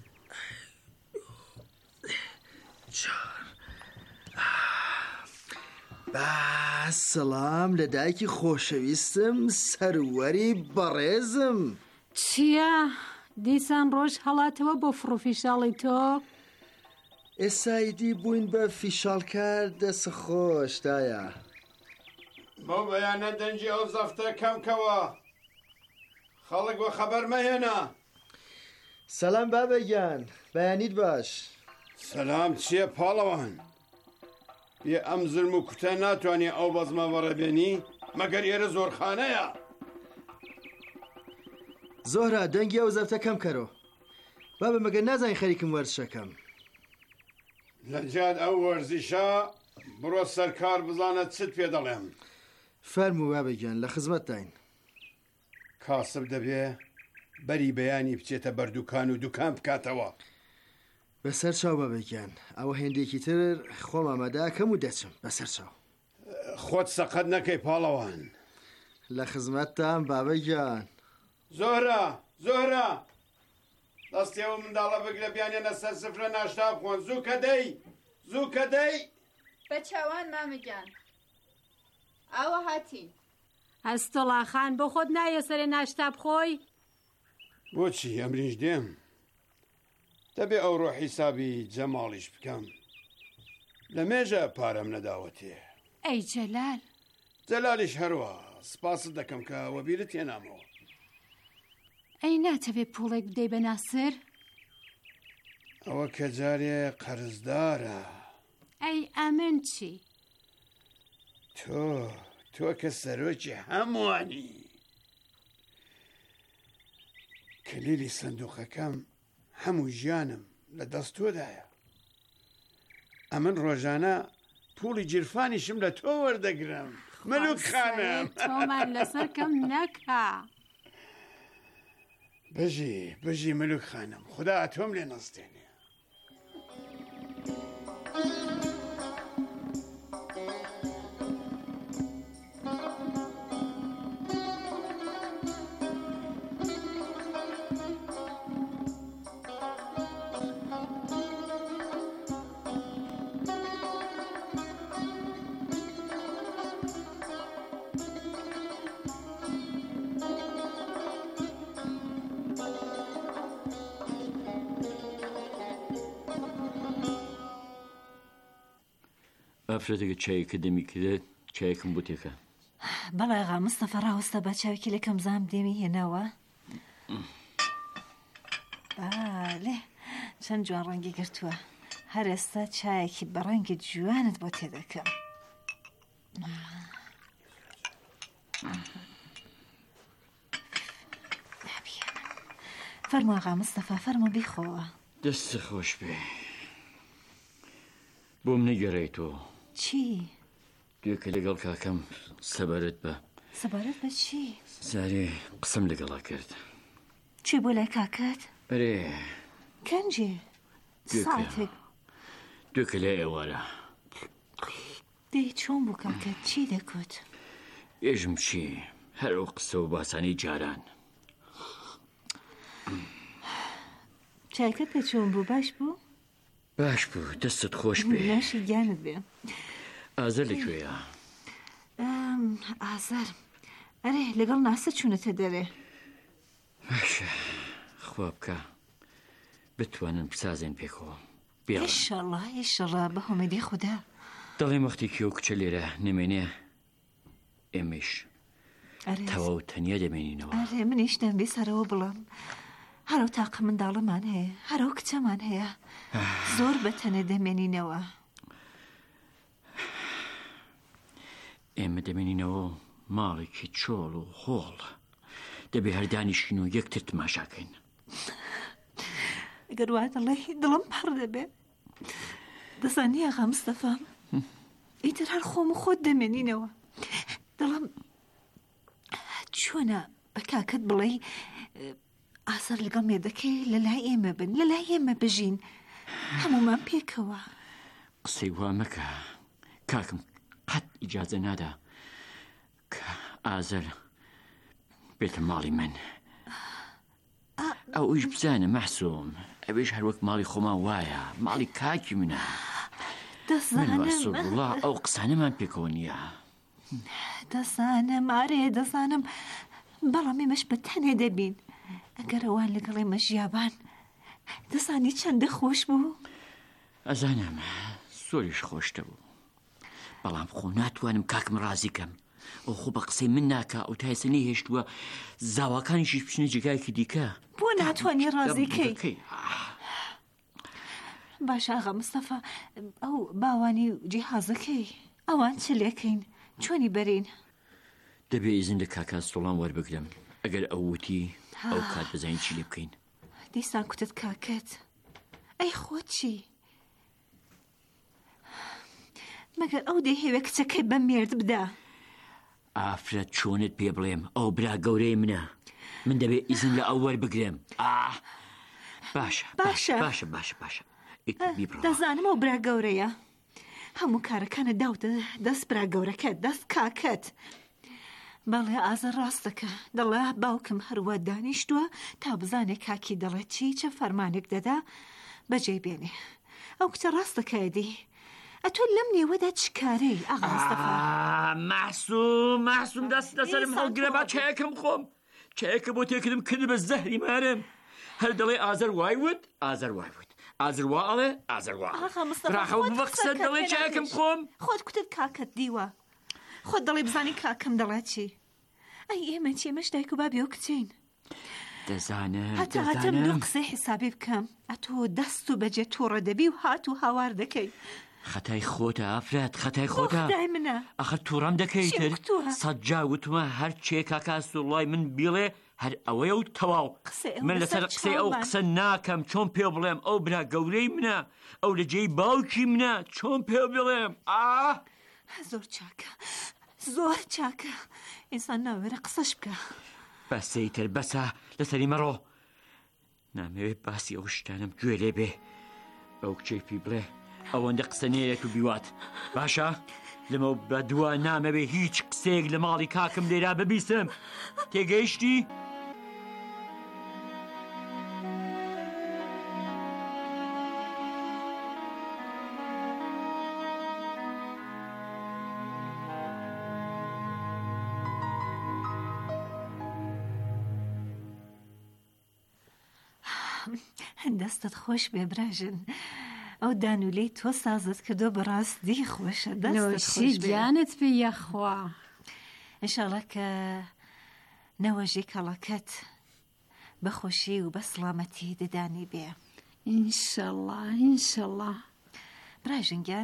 با سلام لە دایکی خۆشەویستم سەروەری بەڕێزم. چییە؟ دیسان ڕۆژ هەڵاتەوە بۆ فڕۆفیشاڵی تۆ؟ ئێسایدی بووین بە فیشاڵکار دەست خۆشدایە. بۆ بەیانە دەنجی ئەو زەفتە کەمکەوە خەڵک بۆ خەبەر مەهێنا. سەلام بابەگیان، بەیانیت باش. سەلام چییە پاڵەوان؟ بێ ئەم زرم و کوتە ناتوانێ ئەو بەزمە بەڕێبێنی مەگەر ئێرە زۆرخانەیە. زۆرە دەنگی ئەو زەفتە کەم کەرۆ. بابە مەگەر نازانی خەریکم وەرزشەکەم. لە جاد ئەو وەرزیشە بڕۆ سەرکار بزانە چت پێ دەڵێم. فەرموو بابەگیان، لە خزمەتداین. کاسب دەبێ بەری بەیانی بچێتە بەردووکان و دوکان بکاتەوە. بەسەر چاو بابەگیان، ئەوە هێندێکی تر خۆم ئامادەکەم و دەچم بەسەر چاو. خۆت سەقەت نەکەی پاڵەوان. لە خزمەتتان بابەگیان. زۆرە دەستیەوە منداڵە بگرە بیانێنە سەر سفرە ناشتا بخۆن. زوو کە دەی بە چاوان مامەگیان ئاوە هاتین. ئەستۆڵاخان بۆ خۆت نایە سەرێ ناشتا بخۆی؟ بۆچی ئەمریش دێم دەبێ ئەو ڕۆ حیسابی جەماڵیش بکەم. لە مێژە پارەم نەداوەتێ. ئەی جەلالیش هەروە سپاست دەکەم کە وە بیرت هێنامەوە. ئەی ناتەوێ پوڵێک بدەی بە ناسر؟ ئەوە کە جارێ قەرزدارە. ئەی ئەمن چی؟ تۆ کە سەرۆکی هەمووانی. کلیلی سندوقەکەم هەموو ژیانم لە دەست تۆدایە. ئەمن ڕۆژانە پوڵی جیرفانیشم لە تۆ وەردەگرم. مەلوک خانم تۆمان لەسەر کەم نەکا. بژی مەلوک خانم، خدا تۆم لێ نەستێنێ. ئافرەتێکە چایەکە دەمی کرێت چایەکم بۆ تێکە. بەڵێ ئاغا مستەفا ڕاوەستە بە چاوێکی لەکەم زام دێمی هێناوە. بەڵێ چەند جوان ڕەنگی گرتووە. هەر ئێستا چایەکی بە ڕەنگی جوانت بۆ تێدەکەم. فەرموو ئاغا مستەفا، فەرموو بیخۆوە. دەستە خۆش بێ. بۆم نەگەڕێیتەوە. چی؟ دوێکە لەگەڵ کاکەم سەبارەت بە. سەبارەت بە چی؟ زارێ قسەم لەگەڵا کرد. چی بۆ لای کاکەت؟ ئەرێ کەنجێ ساعتێک دوێکە لای ئێوارە. دەی چۆن بوو کاکەت چی دەکوت؟ ئێژم چی؟ هەر ئەو قسە و باسانی جاران. چایکەت پێ چۆن بوو؟ باش بوو؟ باش بوو، دەستت خۆش بێ. ناشی گیانت بێ. ئازەر لەکوێیە؟ ئازەر ئەرێ لەگەڵ ناسە چوونەتە دەرێ. باشە خوا بکە بتوانن بسازێن پێکەوە. ئیشەڵڵا ئیشەڵڵا بە هۆمەدی خوددا. دەڵێ وەختێکی ئەو کچە لێرە نمێنێ ئێمەش تەواو تەنیا دەمێنینەوە. ئەرێ منیش دەمبێ سەرەوە بڵم هەرو تاقە منداڵەمان هەیە، هەرو کچەمان هەیە، زۆر بەتەنە دەمێنینەوە. ئێمە دەمێنینەوە ماڵێکی چۆڵ و هۆڵ، دەبێ هەردانیشین و یەکتر تماشاکەین. ئەگەر وا دەڵێ دڵم پڕ دەبێ. دەزانی ئاغا مستەفا ئیتر هەر خۆم و خۆت دەمێنینەوە. دڵم چۆنە بە کاکەت بڵێ ئاسەر لەگەڵ مێردەکەی لە لای ئێمە بن، لە لای ئێمە بژین، هەمومان پێکەوە. قسەی وا مەکە، کاکم قەت ئیجازە نادا کە ئازەر بێتە ماڵی من. ئەو ئیش بزانە مەحسووم، ئەوێش هەروەک ماڵی خۆمان وایە، ماڵی کاکی منە. دەزانم ئەو قسانەمان پێکەوە نییە. دەزانم ئارێ دەزانم، بەڵام ئێمەش بە تەنێ دەبین. ئەگەر ئەوان لەگەڵ ئێمە ژیابان دەزانی چەندە خۆش بوو. ئەزانم زۆریش خۆشتە بوو، بەڵام خۆ ناتوانم کاکم ڕازیکەم. ئەو خۆ بە قسەی من ناکە ئەو تایسە نەهێشتووە زاواکانیشی بچنە جگایەکی دیکە. بۆ ناتوانی ڕازیکەی؟ باش ئاغا مستەفا، ئەو باوانی و جیهازەکەی ئەوان چ لێکەین؟ چۆنی بەرین؟ دەبێ ئیزن لە کاکان سۆڵان وەربگرم. ئەگەر ئەو وتی ئەو کات بزانین چی لێ بکەین. دیسان کوتت کاکەت ئەی خۆت چی؟ مەگەر ئەو دەیهێوێ کچەکەی بە مێرد بدا. ئافرەت چۆنت پێ بڵێم، ئەو برا گەورەی منە، من دەبێ ئیزن لە ئەو وەربگرم. باشە باشە باشە باشە باشە دەزانم ئەو برا گەورەیە، هەموو کارەکانە داوتە دەست برا گەورەکەت، دەست کاکەت. بەڵێ ئازە ڕاستەکە، دەڵێ باوکم هەروە دانیشتووە تا بزانێ کاکی دەڵێت چی چە فەرمانێک دەدا بەجێ بێنێ. ئەو کچە ڕاستەکەیدی ئەتۆ لەم نێوەدا چ کارەی ئاغا مستەفا؟ مەحسووم دەست لەسەرم هەڵگرە با چایەکەم خۆم، چایەکە بۆ تێکردم کرد بە زەهری مارم. هەر دەڵێ ئازەر وای وت، ئازەر وای وت، ئازەر وا ئەڵێ ئازەر وا ڕاخەو بە قسە دەڵێ چایەکەم خۆم. خۆت کوتت کاکەت دیوە، خۆت دەڵێ بزانی کاکەم دەڵێت چی؟ ئەی ئێمە چی ئێمەش دایک و بابی ئەو کچین. دەزانم هەتم دوو قسەی حسابی بکەم، ئەتۆ دەست و بەجێ تووڕە دەبی و هات و هاوار دەکەی. خەتای خۆتە ئافرەت، خەتای خۆتە. خدای منە ئەخە تووڕەم دەکەیتر سەد جا وتمە هەر چێ کاکا سوڵای من بیڵێ هەر ئەوەیە و تەواو من لەسەر قسەی ئەو قسە ناکەم چۆن پێ بڵێم ئەو برا گەورەی منە ئەو لە جێی باوکی منە چۆن پێ بڵێم زۆر چاکە زۆر چاکە ئینسان ناوێرە قسەش بکە بەسەیتر بەسە لەسەری مەڕۆ نامەوێت باسی ئەو شتانم گوێ لێ بێ ئەو کچەی پێی بڵێ ئەوەندە قسە نێرێت و بیوات باشە لەمە بە دووە نامەوێ هیچ قسێک لە ماڵی کاکم لێرا ببیستم تێگەیشتی؟ دەستت خۆش بێ براژن ئەو دانولەی تۆ سازت کردۆ بەڕاستی خۆشە نۆشی گیانت پێ یەخوا ئینشاڵڵا کە نەوەژی کەڵەکەت بەخۆشی و بە سڵامەتی ددانی بێ ئینشەڵڵا ئینشەڵڵا براژنگیان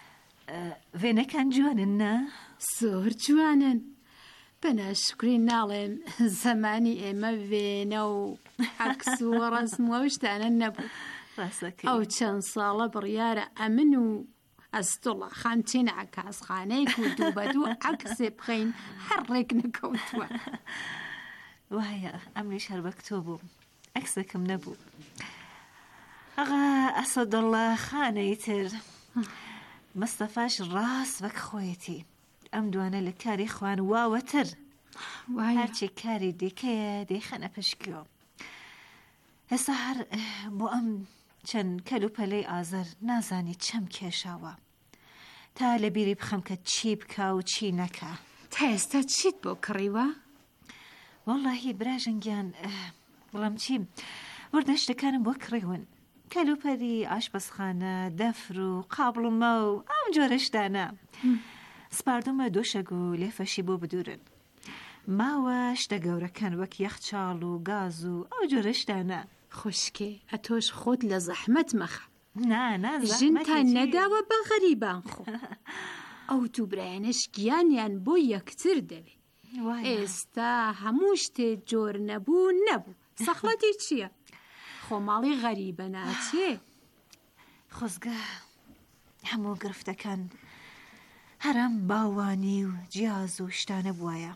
وێنەکان جوانن نا؟ زۆر جوانن بەناشکری ناڵێم زەمانی ئێمە وێنە و عەکس و ڕەسم و شتانە نەبوو ئەو چەند ساڵە بڕیارە ئەمن و ئەستوڵە خانچینە عکاسخانەیەک و دوو بە دوو عەکسێ بخەین هەر ڕێک نەکەوتووە وایە ئەمریش هەر بە کتۆ بوو عەکسێکم نەبوو ئەغا ئەسەدەڵڵا خانەی تر مەستەفاش ڕاست وەک خۆیەتی ئەم دوانە لە کاری خوان واوەتر هەرچی کاری دیکەیە دەیخەنە پشکیۆ ئێستا هەر بۆ ئەم چەند کەلوپەلەی ئازەر نازانی چەم کێشاوە تا لە بیری بخەم کە چی بکە و چی نەکە تا ئێستا چیت بۆ کڕیوە؟ وەڵڵاهی براژنگیان بڵام چی وردە شتەکانم بۆ کڕیون کەلوپەری ئاشپەزخانە دەفر و قابڵمە و ئەم جۆرە شتانە سپاردومە دۆشەگ و لێفەشی بۆ بدورن ماوە شتە گەورەکان وەک یەخچاڵ و گاز و ئەو جۆرە شتانە خوشکێ ئەتۆش خۆت لە زەحمەت مەخە ژنتان نەداوە بە غەریبان خۆ ئەو دوو برایەنش گیانیان بۆ یەکتر دەوێت ئێستا هەموو شتێ جۆر نەبوو سەخڵەتی چییە؟ خۆماڵی غەریبە ناچێ خۆزگە هەموو گرفتەکان هەرام باوانی و جیاز و شتانە بوایە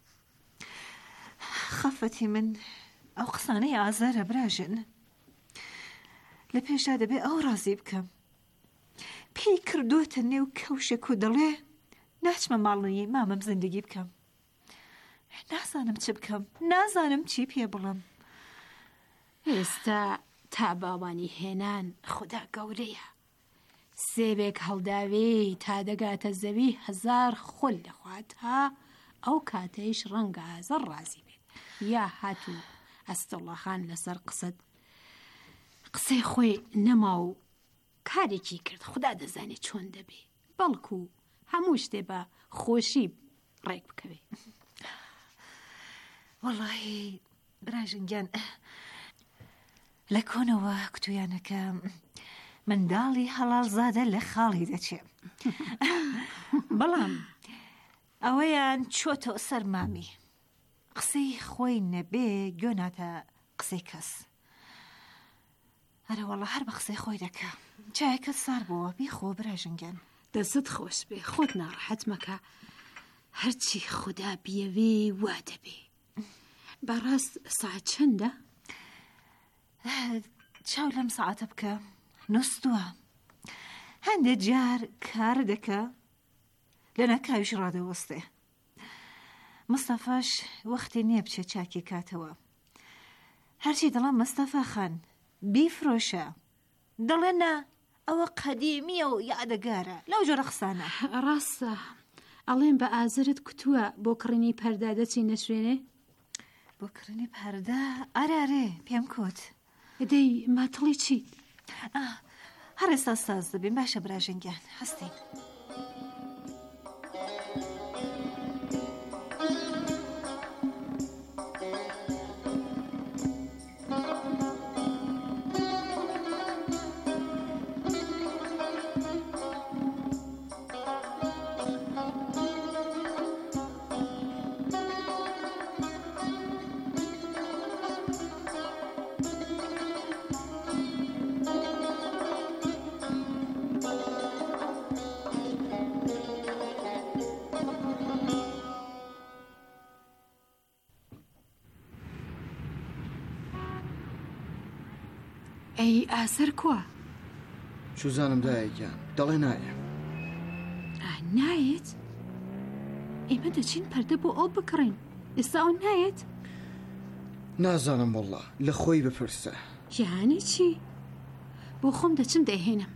خەفەتی من ئەو قسانەی ئازارە براژن لە پێشدا دەبێ ئەو ڕازی بکەم پێی کردوتە نێو کەوشێک و دەڵێ ناچمە ماڵنووی مامەم زندگی بکەم نازانم چ بکەم نازانم چی پێ بڵم ئێستا تا باوانی هێنان خوددا گەورەیە سێبێک هەڵداوی تا دەگاتە زەوی 1000 خول دەخوات ها ئەو کاتەیش ڕەنگە ئازەر ڕازی بێت یا هاتوو ئەستەڵەخان لەسەر قسەی خۆی نەما و کارێکی کرد خوددا دەزانێت چۆن دەبێ بەڵکو هەموو شتێ بە خۆشی ڕێک بکەوێ وەڵڵاهی براژنگیان لە کۆنەوە کتویانەکە منداڵی هەڵال زادە لە خاڵی دەچێ بەڵام ئەوەیان چۆتە سەر مامی قسەی خۆی نەبێ گوێناتە قسەی کەس هەرە وەڵە هەر بە قسەی خۆی دەکە چایەکە سار بووە بیخۆ براژنگیان دەست خۆش بێ خۆت ناڕەحەت مەکە هەرچی خوددا بیەوێ وا دەبێ بەڕاست ساعت چەندە؟ چاو لەم ساعتە بکە نوستووە هەندێک جار کار دەکە لە نەکاویش ڕادەوەستێ مستەفاش وەختی نییە بچێ چاکی کاتەوە هەرچی دەڵام مستەفا خان بیفرۆشە دەڵێ نا ئەوە قەدیمیە و یادەگارە لەو جۆرە قسانە ڕاستە ئەڵێن بە ئازرت کوتووە بۆ کڕینی پەردا دەچی نەشوێنێ بۆ کڕینی پەردا ئارارێ پێم کۆت دەی ماتڵی چیت؟ هەر ئێستا ساز دەبین باشە براژنگیان هەستین ئەی ئازەر کووە؟ چوزانم دایەکیان دەڵێ نایە. نایەت؟ ئێمە دەچین پەردە بۆ ئەو بکڕین. ئێستا ئەو نایەت؟ نازانم وەڵڵا لە خۆی بپرسە. یانی چی؟ بۆ خۆم دەچم دەهێنم.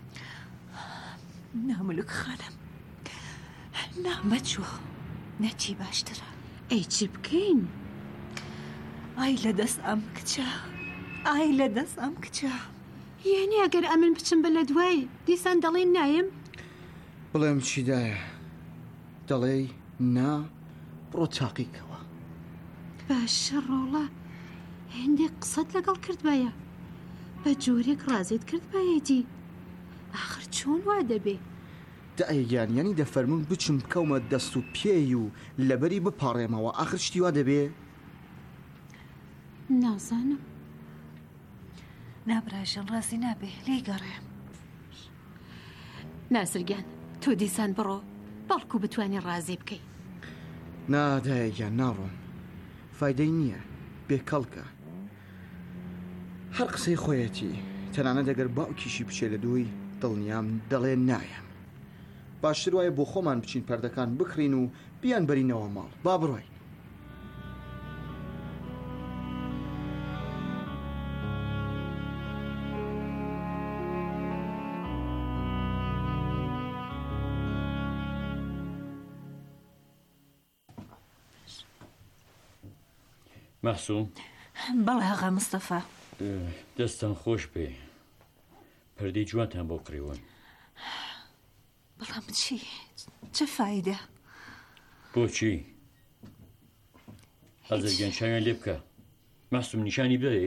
ناملوک خانم نامەچوە نەچی باشترە. ئەی چی بکەین؟ ئای لە دەست ئەم کچە، ئای لە دەست ئەم کچە. یعنی ئەگەر ئەمن بچم بە لە دوای دیسان دەڵێن نایم؟ بڵێم چیدایە دەڵێ نا بڕۆ تاقیکەوە. باشە ڕۆڵە هێندێک قسەت لەگەڵ کردبایە بە جۆرێک ڕازێت کردبایەتی ئاخر چۆن وا دەبێ؟ دایەگیان یعنی دەفەرمون بچم بکەومە دەست و پێی و لەبەری بپاڕێمەوە ئاخر شتی وا دەبێ؟ نازانم. نابراژن ڕازی نابێ لێی گەڕێم. ناسرگیان تۆ دیسان بڕۆ بەڵکو بتوانێ ڕازی بکەی. نادایەگیان ناڕۆم فایدەی نییە بێکەڵکە هەر قسەی خۆیەتی تەنانەت ئەگەر باوکیشی بچێ لە دووی دڵنیام دەڵێ نایم. باشتر وایە بۆ خۆمان بچین پەردەکان بکڕین و بیان بەرینەوە ماڵ با بڕۆین. مەحسووم بەڵێ ئاغا مستەفا دەستان خۆش بێ پەردەی جوانتان بۆ کڕیوە. بەڵام چی چه فایدە؟ بۆچی؟ ئازەرگیان شاویان لێ بکە. مەحسووم نیشانی بدەی؟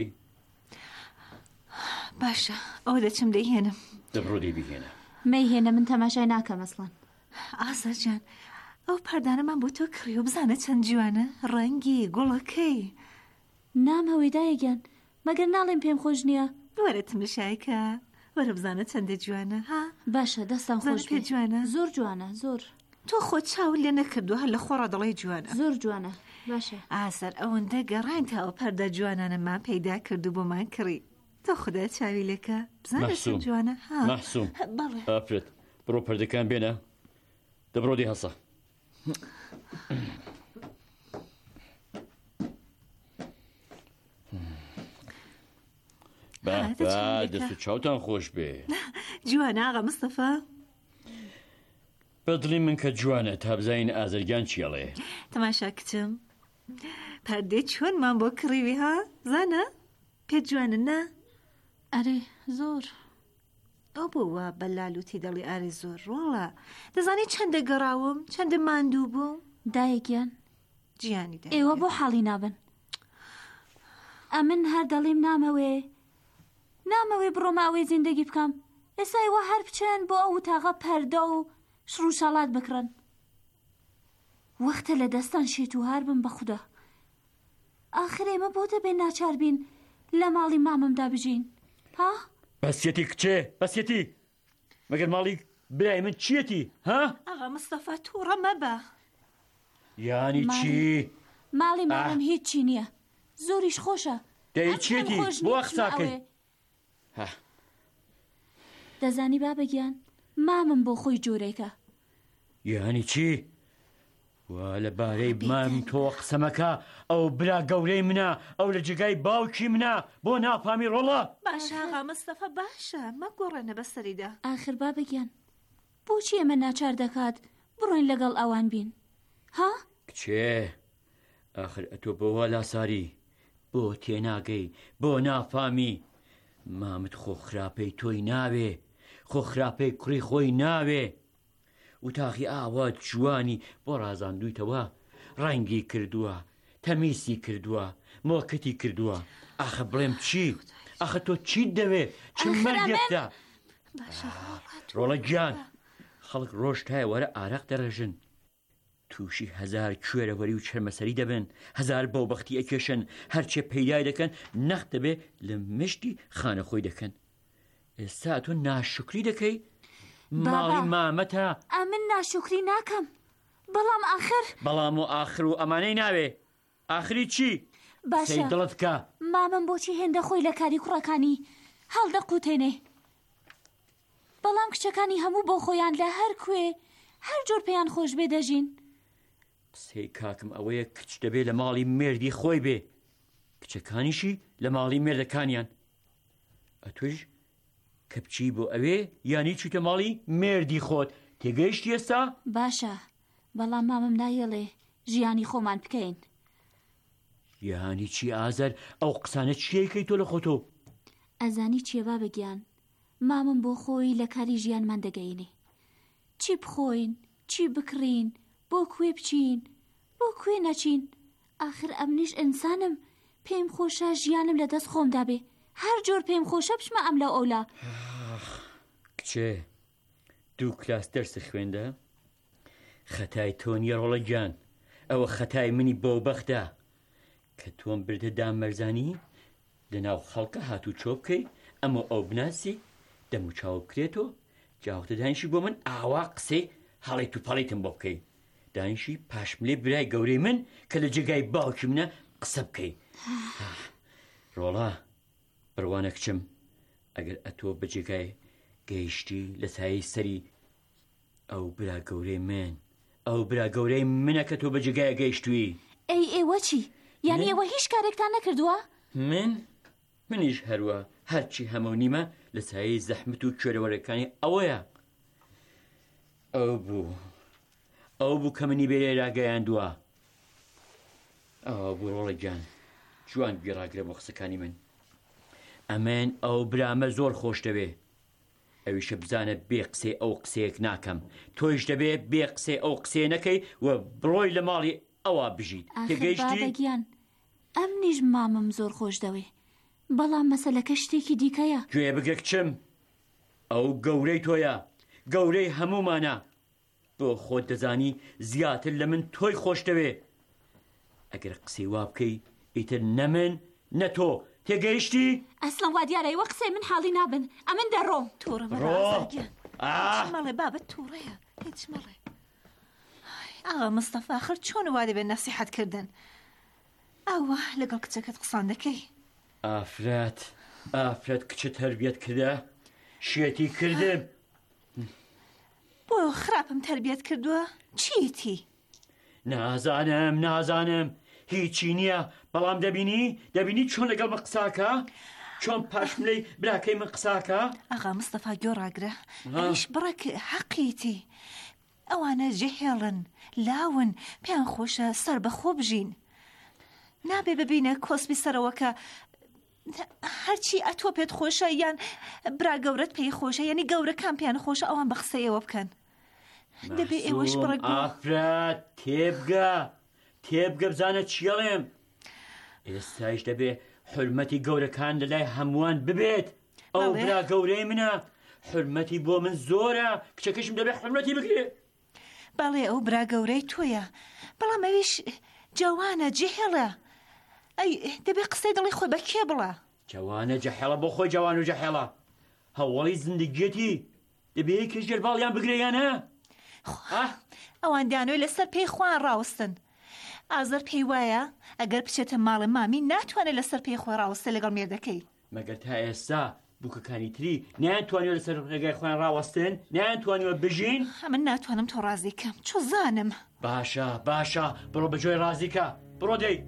باشە ئەوە دەچم دەیهێنم. دەبڕۆ دەیبیهێنە. مەیهێنە من تەماشای ناکەم ئەسڵەن. ئازەرجان ئەو پەردانەمان بۆ تۆ کڕی و بزانە چەند جوانە ڕەنگی گوڵەکەی. نامەوەی دایەگیان مەگەر ناڵێم پێم خۆش نییە. وەرە تمشایکە وەرە بزانە چەندە جوانە ها. باشە دەستان خۆش پێ جوانە. زۆر جوانە زۆر. تۆ خۆ چاو لێ نەکردووە هەر لە خۆڕە دەڵێ جوانە. زۆر جوانە. باشە ئاسەر ئەوەندە گەڕاین تاوە پەردە جوانانەمان پەیدا کردو بۆمان کڕی. تۆ خوددا چاوی لەکە بزانە چەند جوانە ها. مەحسووم بەڵێ ئافرەت بڕۆ پەردەکان بێنە دەبڕۆ دی هەسە. دەست و چاوتان خۆش بێ. جوانە ئاغا مستەفا؟ بەدڵی من کە جوانە تا بزانین ئازەرگیان چیەڵێ. تەماشا کچم پەردەی چۆنمان بۆ کڕیوی ها زانە پێ جوانە نا؟ ئەرێ زۆر. ئەو بۆوە بەلالوتی دەڵی ئاری زۆر ڕۆڵە دەزانی چەندە گەڕاوم چەندە ماندوو بووم. دایەگیان گیانی ئێوە بۆ حاڵی نابن. ئەمن هەر دەڵیم نامەوێ بڕۆماوەی زیندگی بکەم. ئێستا ئێوە هەر بچێن بۆ ئەو تاغە پەردە و شڕوشەڵات بکڕن. وەختە لە دەستان شێت و هار بم بە خودا. ئاخر ئێمە بۆ دەبێ ناچار بین لە ماڵی مامەمدا بژین ها؟ بەسیەتی کچێ بەسیەتی مەگەر ماڵی برای من چیەتی ها؟ ئاغا مستەفا تووڕە مەبە. یانی چی؟ ماڵی مامەم هیچی نییە زۆریش خۆشە. دەی چیەتی بۆ قساکەی؟ دەزانی بابەگیان مامم بۆ خۆی جۆرێکە. یانی چی؟ وا لەبارەی مام تۆ قسەمەکە ئەو برا گەورەی منە ئەو لە جگای باوکی منە بۆ ناپامی ڕۆڵە. باشە ئاغا مستەفا باشە مەگۆڕێنە بەسەریدا. ئاخر بابەگیان بۆچی ئێمە ناچار دەکات بڕۆین لەگەڵ ئەوان بین ها؟ کچێ ئاخر ئەتۆ بۆوە لاساری بۆ تێناگەی بۆ نافامی مامت خۆ خراپەی تۆی ناوێ خۆ خراپەی کوڕی خۆی ناوێ وتاغی ئاوا جوانی بۆ ڕازاندوویتەوە ڕەنگی کردووە تەمیسی کردووە مۆکەتی کردووە. ئاخە بڵێم چی؟ ئاخە تۆ چیت دەوێ چ مەردێکدا؟ ڕۆڵە گیان خەڵک ڕۆژتایە وەرە ئارەق دەڕێژن تووشی هەزار کوێرەوەری و چەرمەسەری دەبن هەزار بەوبەختی ئەکێشن هەرچێ پەیدای دەکەن نەخ دەبێ لە مشتی خانە خۆی دەکەن. ئێستا تۆ ناشکری دەکەی ماڵی مامەتە. ئەمن ناشکری ناکەم بەڵام ئاخر بەڵام و ئاخر و ئەمانەی ناوێ ئاخری چی؟ باشە دڵت بکە مامەم بۆچی هێندە خۆی لە کاری کوڕەکانی هەڵدەقوتێنێ. بەڵام کچەکانی هەموو بۆ خۆیان لە هەر کوێ هەر جۆر پێیان خۆش بێ دەژین. قسەی کاکم ئەوەیە کچ دەبێ لە ماڵی مێردی خۆی بێ، کچەکانیشی لە ماڵی مێردەکانیان. ئەتوش کە بچی بۆ ئەوێ یانی چوتە ماڵی مێردی خۆت. تێگەیشتی ئێستا؟ باشە، بەڵام مامم نایەڵێ ژیانی خۆمان بکەین. یانی چی ئازەر؟ ئەو قسانە چیەکەی تۆ لە خۆتۆ؟ ئەزانی چیە با بگیان؟ مامم بۆ خۆی لە کاری ژیانمان دەگەینێ. چی بخۆین، چی بکڕین، بۆ کوێ بچین، بۆ کوێ نەچین. ئاخر ئەمنیش ئینسانم، پێم خۆشە ژیانم لە دەست خۆمدا بێ. هەر جۆر پێم خۆشە بچمە ئەم لە ئەولا. کچێ 2 کلاس دەرسی خوێندە؟ خەتای تۆ نیە ڕۆڵە گیان، ئەوە خەتای منی بۆ بەختە کە تۆم بردە دامەرزانی لەناو خەڵکە هاتوو چۆ بکەی ئەمە ئەو بناسی دەم و چاو بکرێتەوە جاوتە دانیشی بۆ من ئاوا قسەی هەڵیت و پەڵیتم بۆ بکەی. دانیشی پاشملێ برای گەورەی من کە لە جێگای باوکی منە قسە بکەی. ڕۆڵە بڕوانە کچم، ئەگەر ئەتۆ بە جێگای گەیشتی لە سایەی سەری ئەو برا گەورەی من، ئەو برا گەورەی منە کە تۆ بە جێگایە گەیشتووی. ئێوە چی؟ یعنی ئێوە هیچ کارێکتان نەکردووە؟ منیش هەروە هەرچی هەموو نیمە لە سایەی زەحمت و کوێرەوەرەکانی ئەوەیە. ئەو بوو کە منی بێرێ ڕاگەیاندووە. ئەوە بوو ڕۆڵە گیان، جوان گوێڕاگرە بۆ قسەکانی من. ئەمێن ئەو برامە زۆر خۆش دەوێ، ئەویشە بزانە بێ قسێ ئەو قسەیەک ناکەم. تۆیش دەبێ بێ قسێ ئەو قسێ نەکەی و بڕۆی لە ماڵی ئەوە بژیت. تێگەیشتی؟ بابەگیان، ئەم نیش مامم زۆر خۆش دەوێ، بەڵام مەسەلەکە شتێکی دیکەیە. گوێ بگرە کچم، ئەو گەورەی تۆیە، گەورەی هەمومانە. بۆ خۆت دەزانی زیاتر لە من تۆی خۆش دەوێ. ئەگەر قسەی وا بکەی ئیتر نە من نە تۆ. تێگەیشتی؟ ئەسڵەن وا دیارەیەوە قسەی من حاڵی نابن. ئەمن دەڕۆم. تووڕە بەڕازەرگیان، هیچ مەڵێ بابەت تووڕەیە، هیچ مەڵێ. ئاغا مستەفا آخر چۆن وا دەبێت نەسیحەتکردن؟ ئەوە لەگەڵ کچەکەت قسان دەکەی؟ ئافرەت کچت تەربیەت کردە؟ شێتی کردم. بۆ خراپم تەربیەت کردووە؟ چیتی؟ نازانم هیچی نییە، بەڵام دەبینی چۆن لەگەڵ من قساکە، چۆن پاشملەی براکەی من قساکە. ئاغا مستەفا گۆڕاگرە، ئەویش بڕێک حەقیتی. ئەوانە جەهێڵن، لاون، پێیان خۆشە سەر بەخۆ بژین. نابێ ببینە کۆسبی سەرەوە کە هەرچی ئەتۆ پێت خۆشە یان برا گەورەت پێی خۆشە، یعنی گەورەکان پێیان خۆشە ئەوان بە قسەیەوە بکەن. دەبێ ئێوەش بڕێک بۆ ئافرەت تێبگە بزانە چیەڵێم. ئێستایش دەبێ حرمەتی گەورەکان لەلای هەمووان ببێت. ئەو برا گەورەی منە، حرمەتی بۆ من زۆرە، کچەکەشم دەبێ حرمەتی بگرێ. بەڵێ ئەو برا گەورەی تۆیە، بەڵام ئەویش جوانە جەهێڵە. ئەی دەبێ قسەی دڵی خۆی بە کێ بڵە؟ جوانە جەهێڵە بۆ خۆی جوان و جەهێڵە. هەوڵی زندگیەتی دەبێ کەس جەرباڵیان بگرێیانە. ئەوان دانوێ لەسەر پێی خوان ڕاوستن. ئازەر پێی وایە ئەگەر بچێتە ماڵی مامی ناتوانێت لەسەر پێی خۆی ڕاوستە لەگەڵ مێردەکەی. مەگەر تا ئێستا بووکەکانی تری نەیانتوانیوە لەسەر ڕێگای خۆیان ڕاوەستن، نەیانتوانیوە بژین. من ناتوانم تۆ ڕازیکەم، چۆ زانم. باشە بڕۆ بەجۆی ڕازیکە، بڕۆ دەی.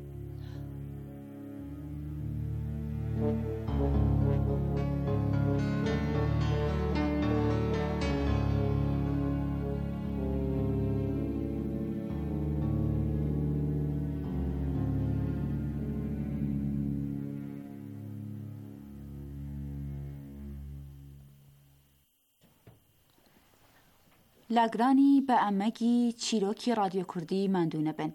لاگرانی بە ئەمەگی چیرۆکی رادیۆ کوردی ماندوو نەبن.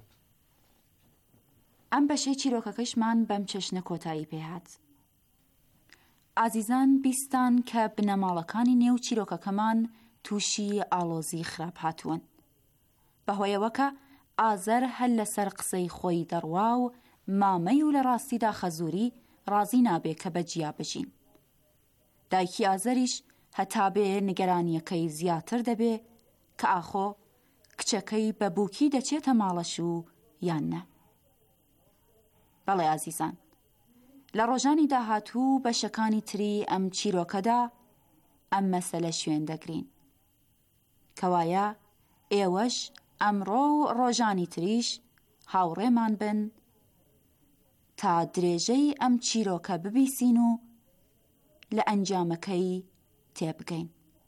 ئەم بەشەی چیرۆکەکەشمان بەم چەشنە کۆتایی پێهات. ئازیزان بیستان کە بنەماڵەکانی نێو چیرۆکەکەمان تووشی ئاڵۆزی خراپ هاتوون. بەهۆیەوە کە ئازەر هەر لەسەر قسەی خۆی دەڕوا و مامەی و لە ڕاستیدا خەزووری ڕازی نابێ کە بەجیا بژین. دایکی ئازەریش هەتا بێ نیگەرانیەکەی زیاتر دەبێ کە ئاخۆ کچەکەی بە بووکی دەچێتە ماڵەش و یان نە. بەڵێ ئازیزان، لە ڕۆژانی داهاتوو بەشەکانی تری ئەم چیرۆکەدا ئەم مەسەلە شوێن دەگرین کەوایە ئێوەش ئەمڕۆ و ڕۆژانی تریش هاوڕێمان بن تا درێژەی ئەم چیرۆکە ببیسین و لە ئەنجامەکەی تێبگەین.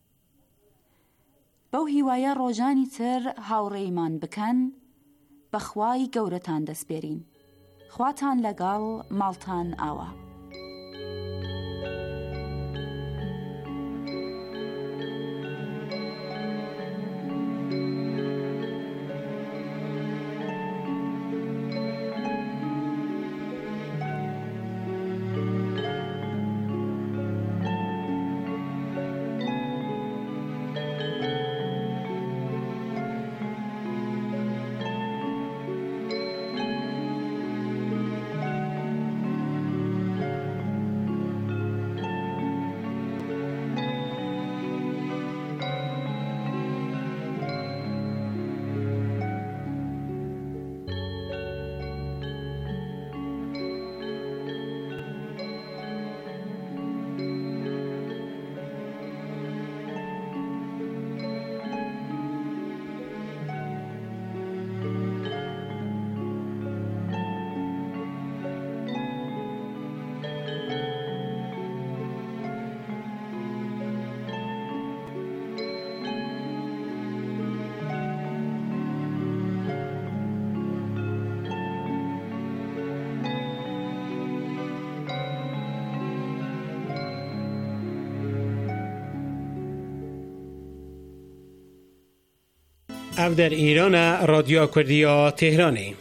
بەو هیوایە ڕۆژانی تر هاوڕێیمان بکەن بەخوای گەورەتان دەسپێرین. خواتان لەگەڵ ماڵتان ئاوا. او در ایران رادیو کردیا تهرانی.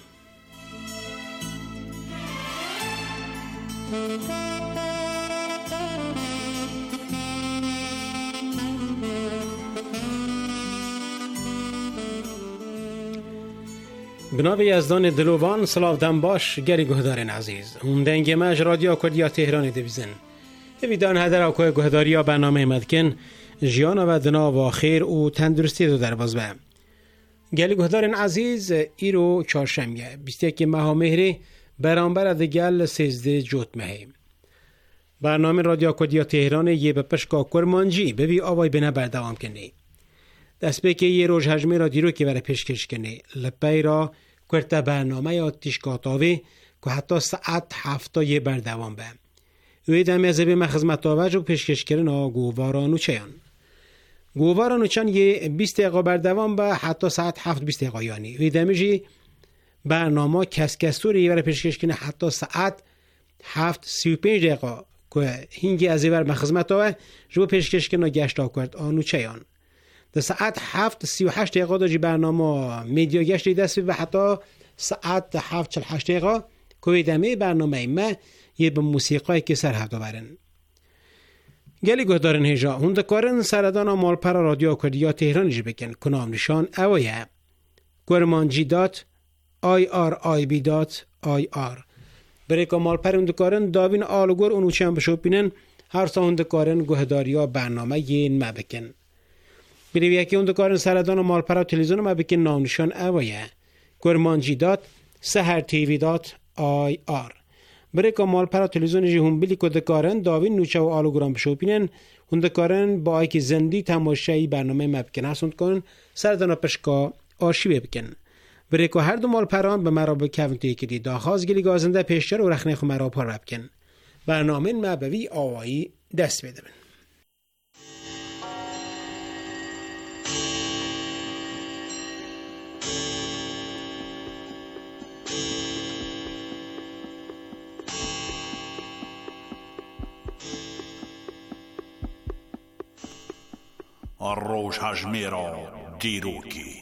بنابه یزدان دلوان سلاودن باش گری گهدارین عزیز هم دنگ مج رادیو کردیا تهرانی دویزن ویدان هدر اوکای گهداریا برنامه مدکن جیانا و دنا و خیر و تندرستی دو در باز به گلی گهدارین عزیز ایرو چهارشنبه 21 ماه مهر برانبر دگل 13 جوت مه برنامه رادیو کردیا تهران یه به پشکا کرمانجی ببی آوای بنا بردوام کنی دست به که یه روز هجمه را دیرو که برای پیشکش کنی لپی را کرده برنامه یا تیشکاتاوی که حتی ساعت 7 یه بردوام به اوی دمی از به خدمت آوج و پیشکش کردن گووارانو چیان گووارانو چند یه 20 دقیقه بردوام به حتی ساعت 7 20 دقیقه یعنی اوی دمیجی برنامه کسکستوری برای پیشکش کنه حتی ساعت 7 35 دقیقه که هنگی از بر خدمت آوج جو پیشکش کنه گشت کرد آنو چیان در ساعت 7 38 دقیقه داشتی برنامه میدیا گشتی دست به حتی ساعت 7 48 دقیقه که دمی برنامه ما یه به موسیقی که سر هفته برن گلی گهدارن هجا هنده کارن سردان مال پر رادیو کردیا تهران جی بکن کنام نشان اویه kurmanji.irib.ir برای که مال پر هنده کارن داوین آلگور اونو چند بشو بینن هر سا هنده کارن گهداریا برنامه یین ما بکن بری یکی هنده کارن سردان مال پر تلویزیون ما بکن نام نشان اویه kurmanji.sahartv.ir برای که مال پر تلویزیون جی هم بلی که دکارن داوین نوچه و آلوگرام بشوپینن هون دکارن با ایکی زندی تماشایی برنامه مبکن هستند کن سردانا پشکا آرشیوه بکن برای که هر دو مال پران به مرابع کونتی کردی داخواز گلی گازنده پیشتر و رخنه خو مرابع پر بکن برنامه مبوی آوایی دست بده من روش هجمیرا دیروکی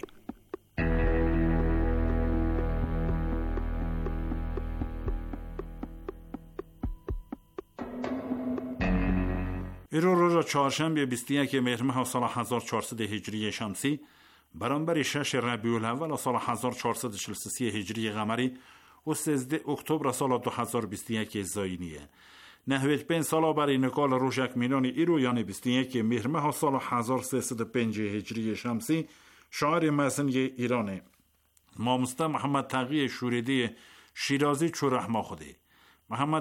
ایرو روز چهارشنبه 21 مهر ماه سال 1400 هجری شمسی برابر 6 ربیع الاول سال 1443 هجری قمری و 13 اکتبر سال 2021 زاینیه نهویت 5 سال برای نکال روشک مینان ایرو یعنی 21 مهر ماه سال 1305 هجری شمسی شاعر مزنی ایرانه مامسته محمد تقی شوریدی شیرازی چو رحمه خوده محمد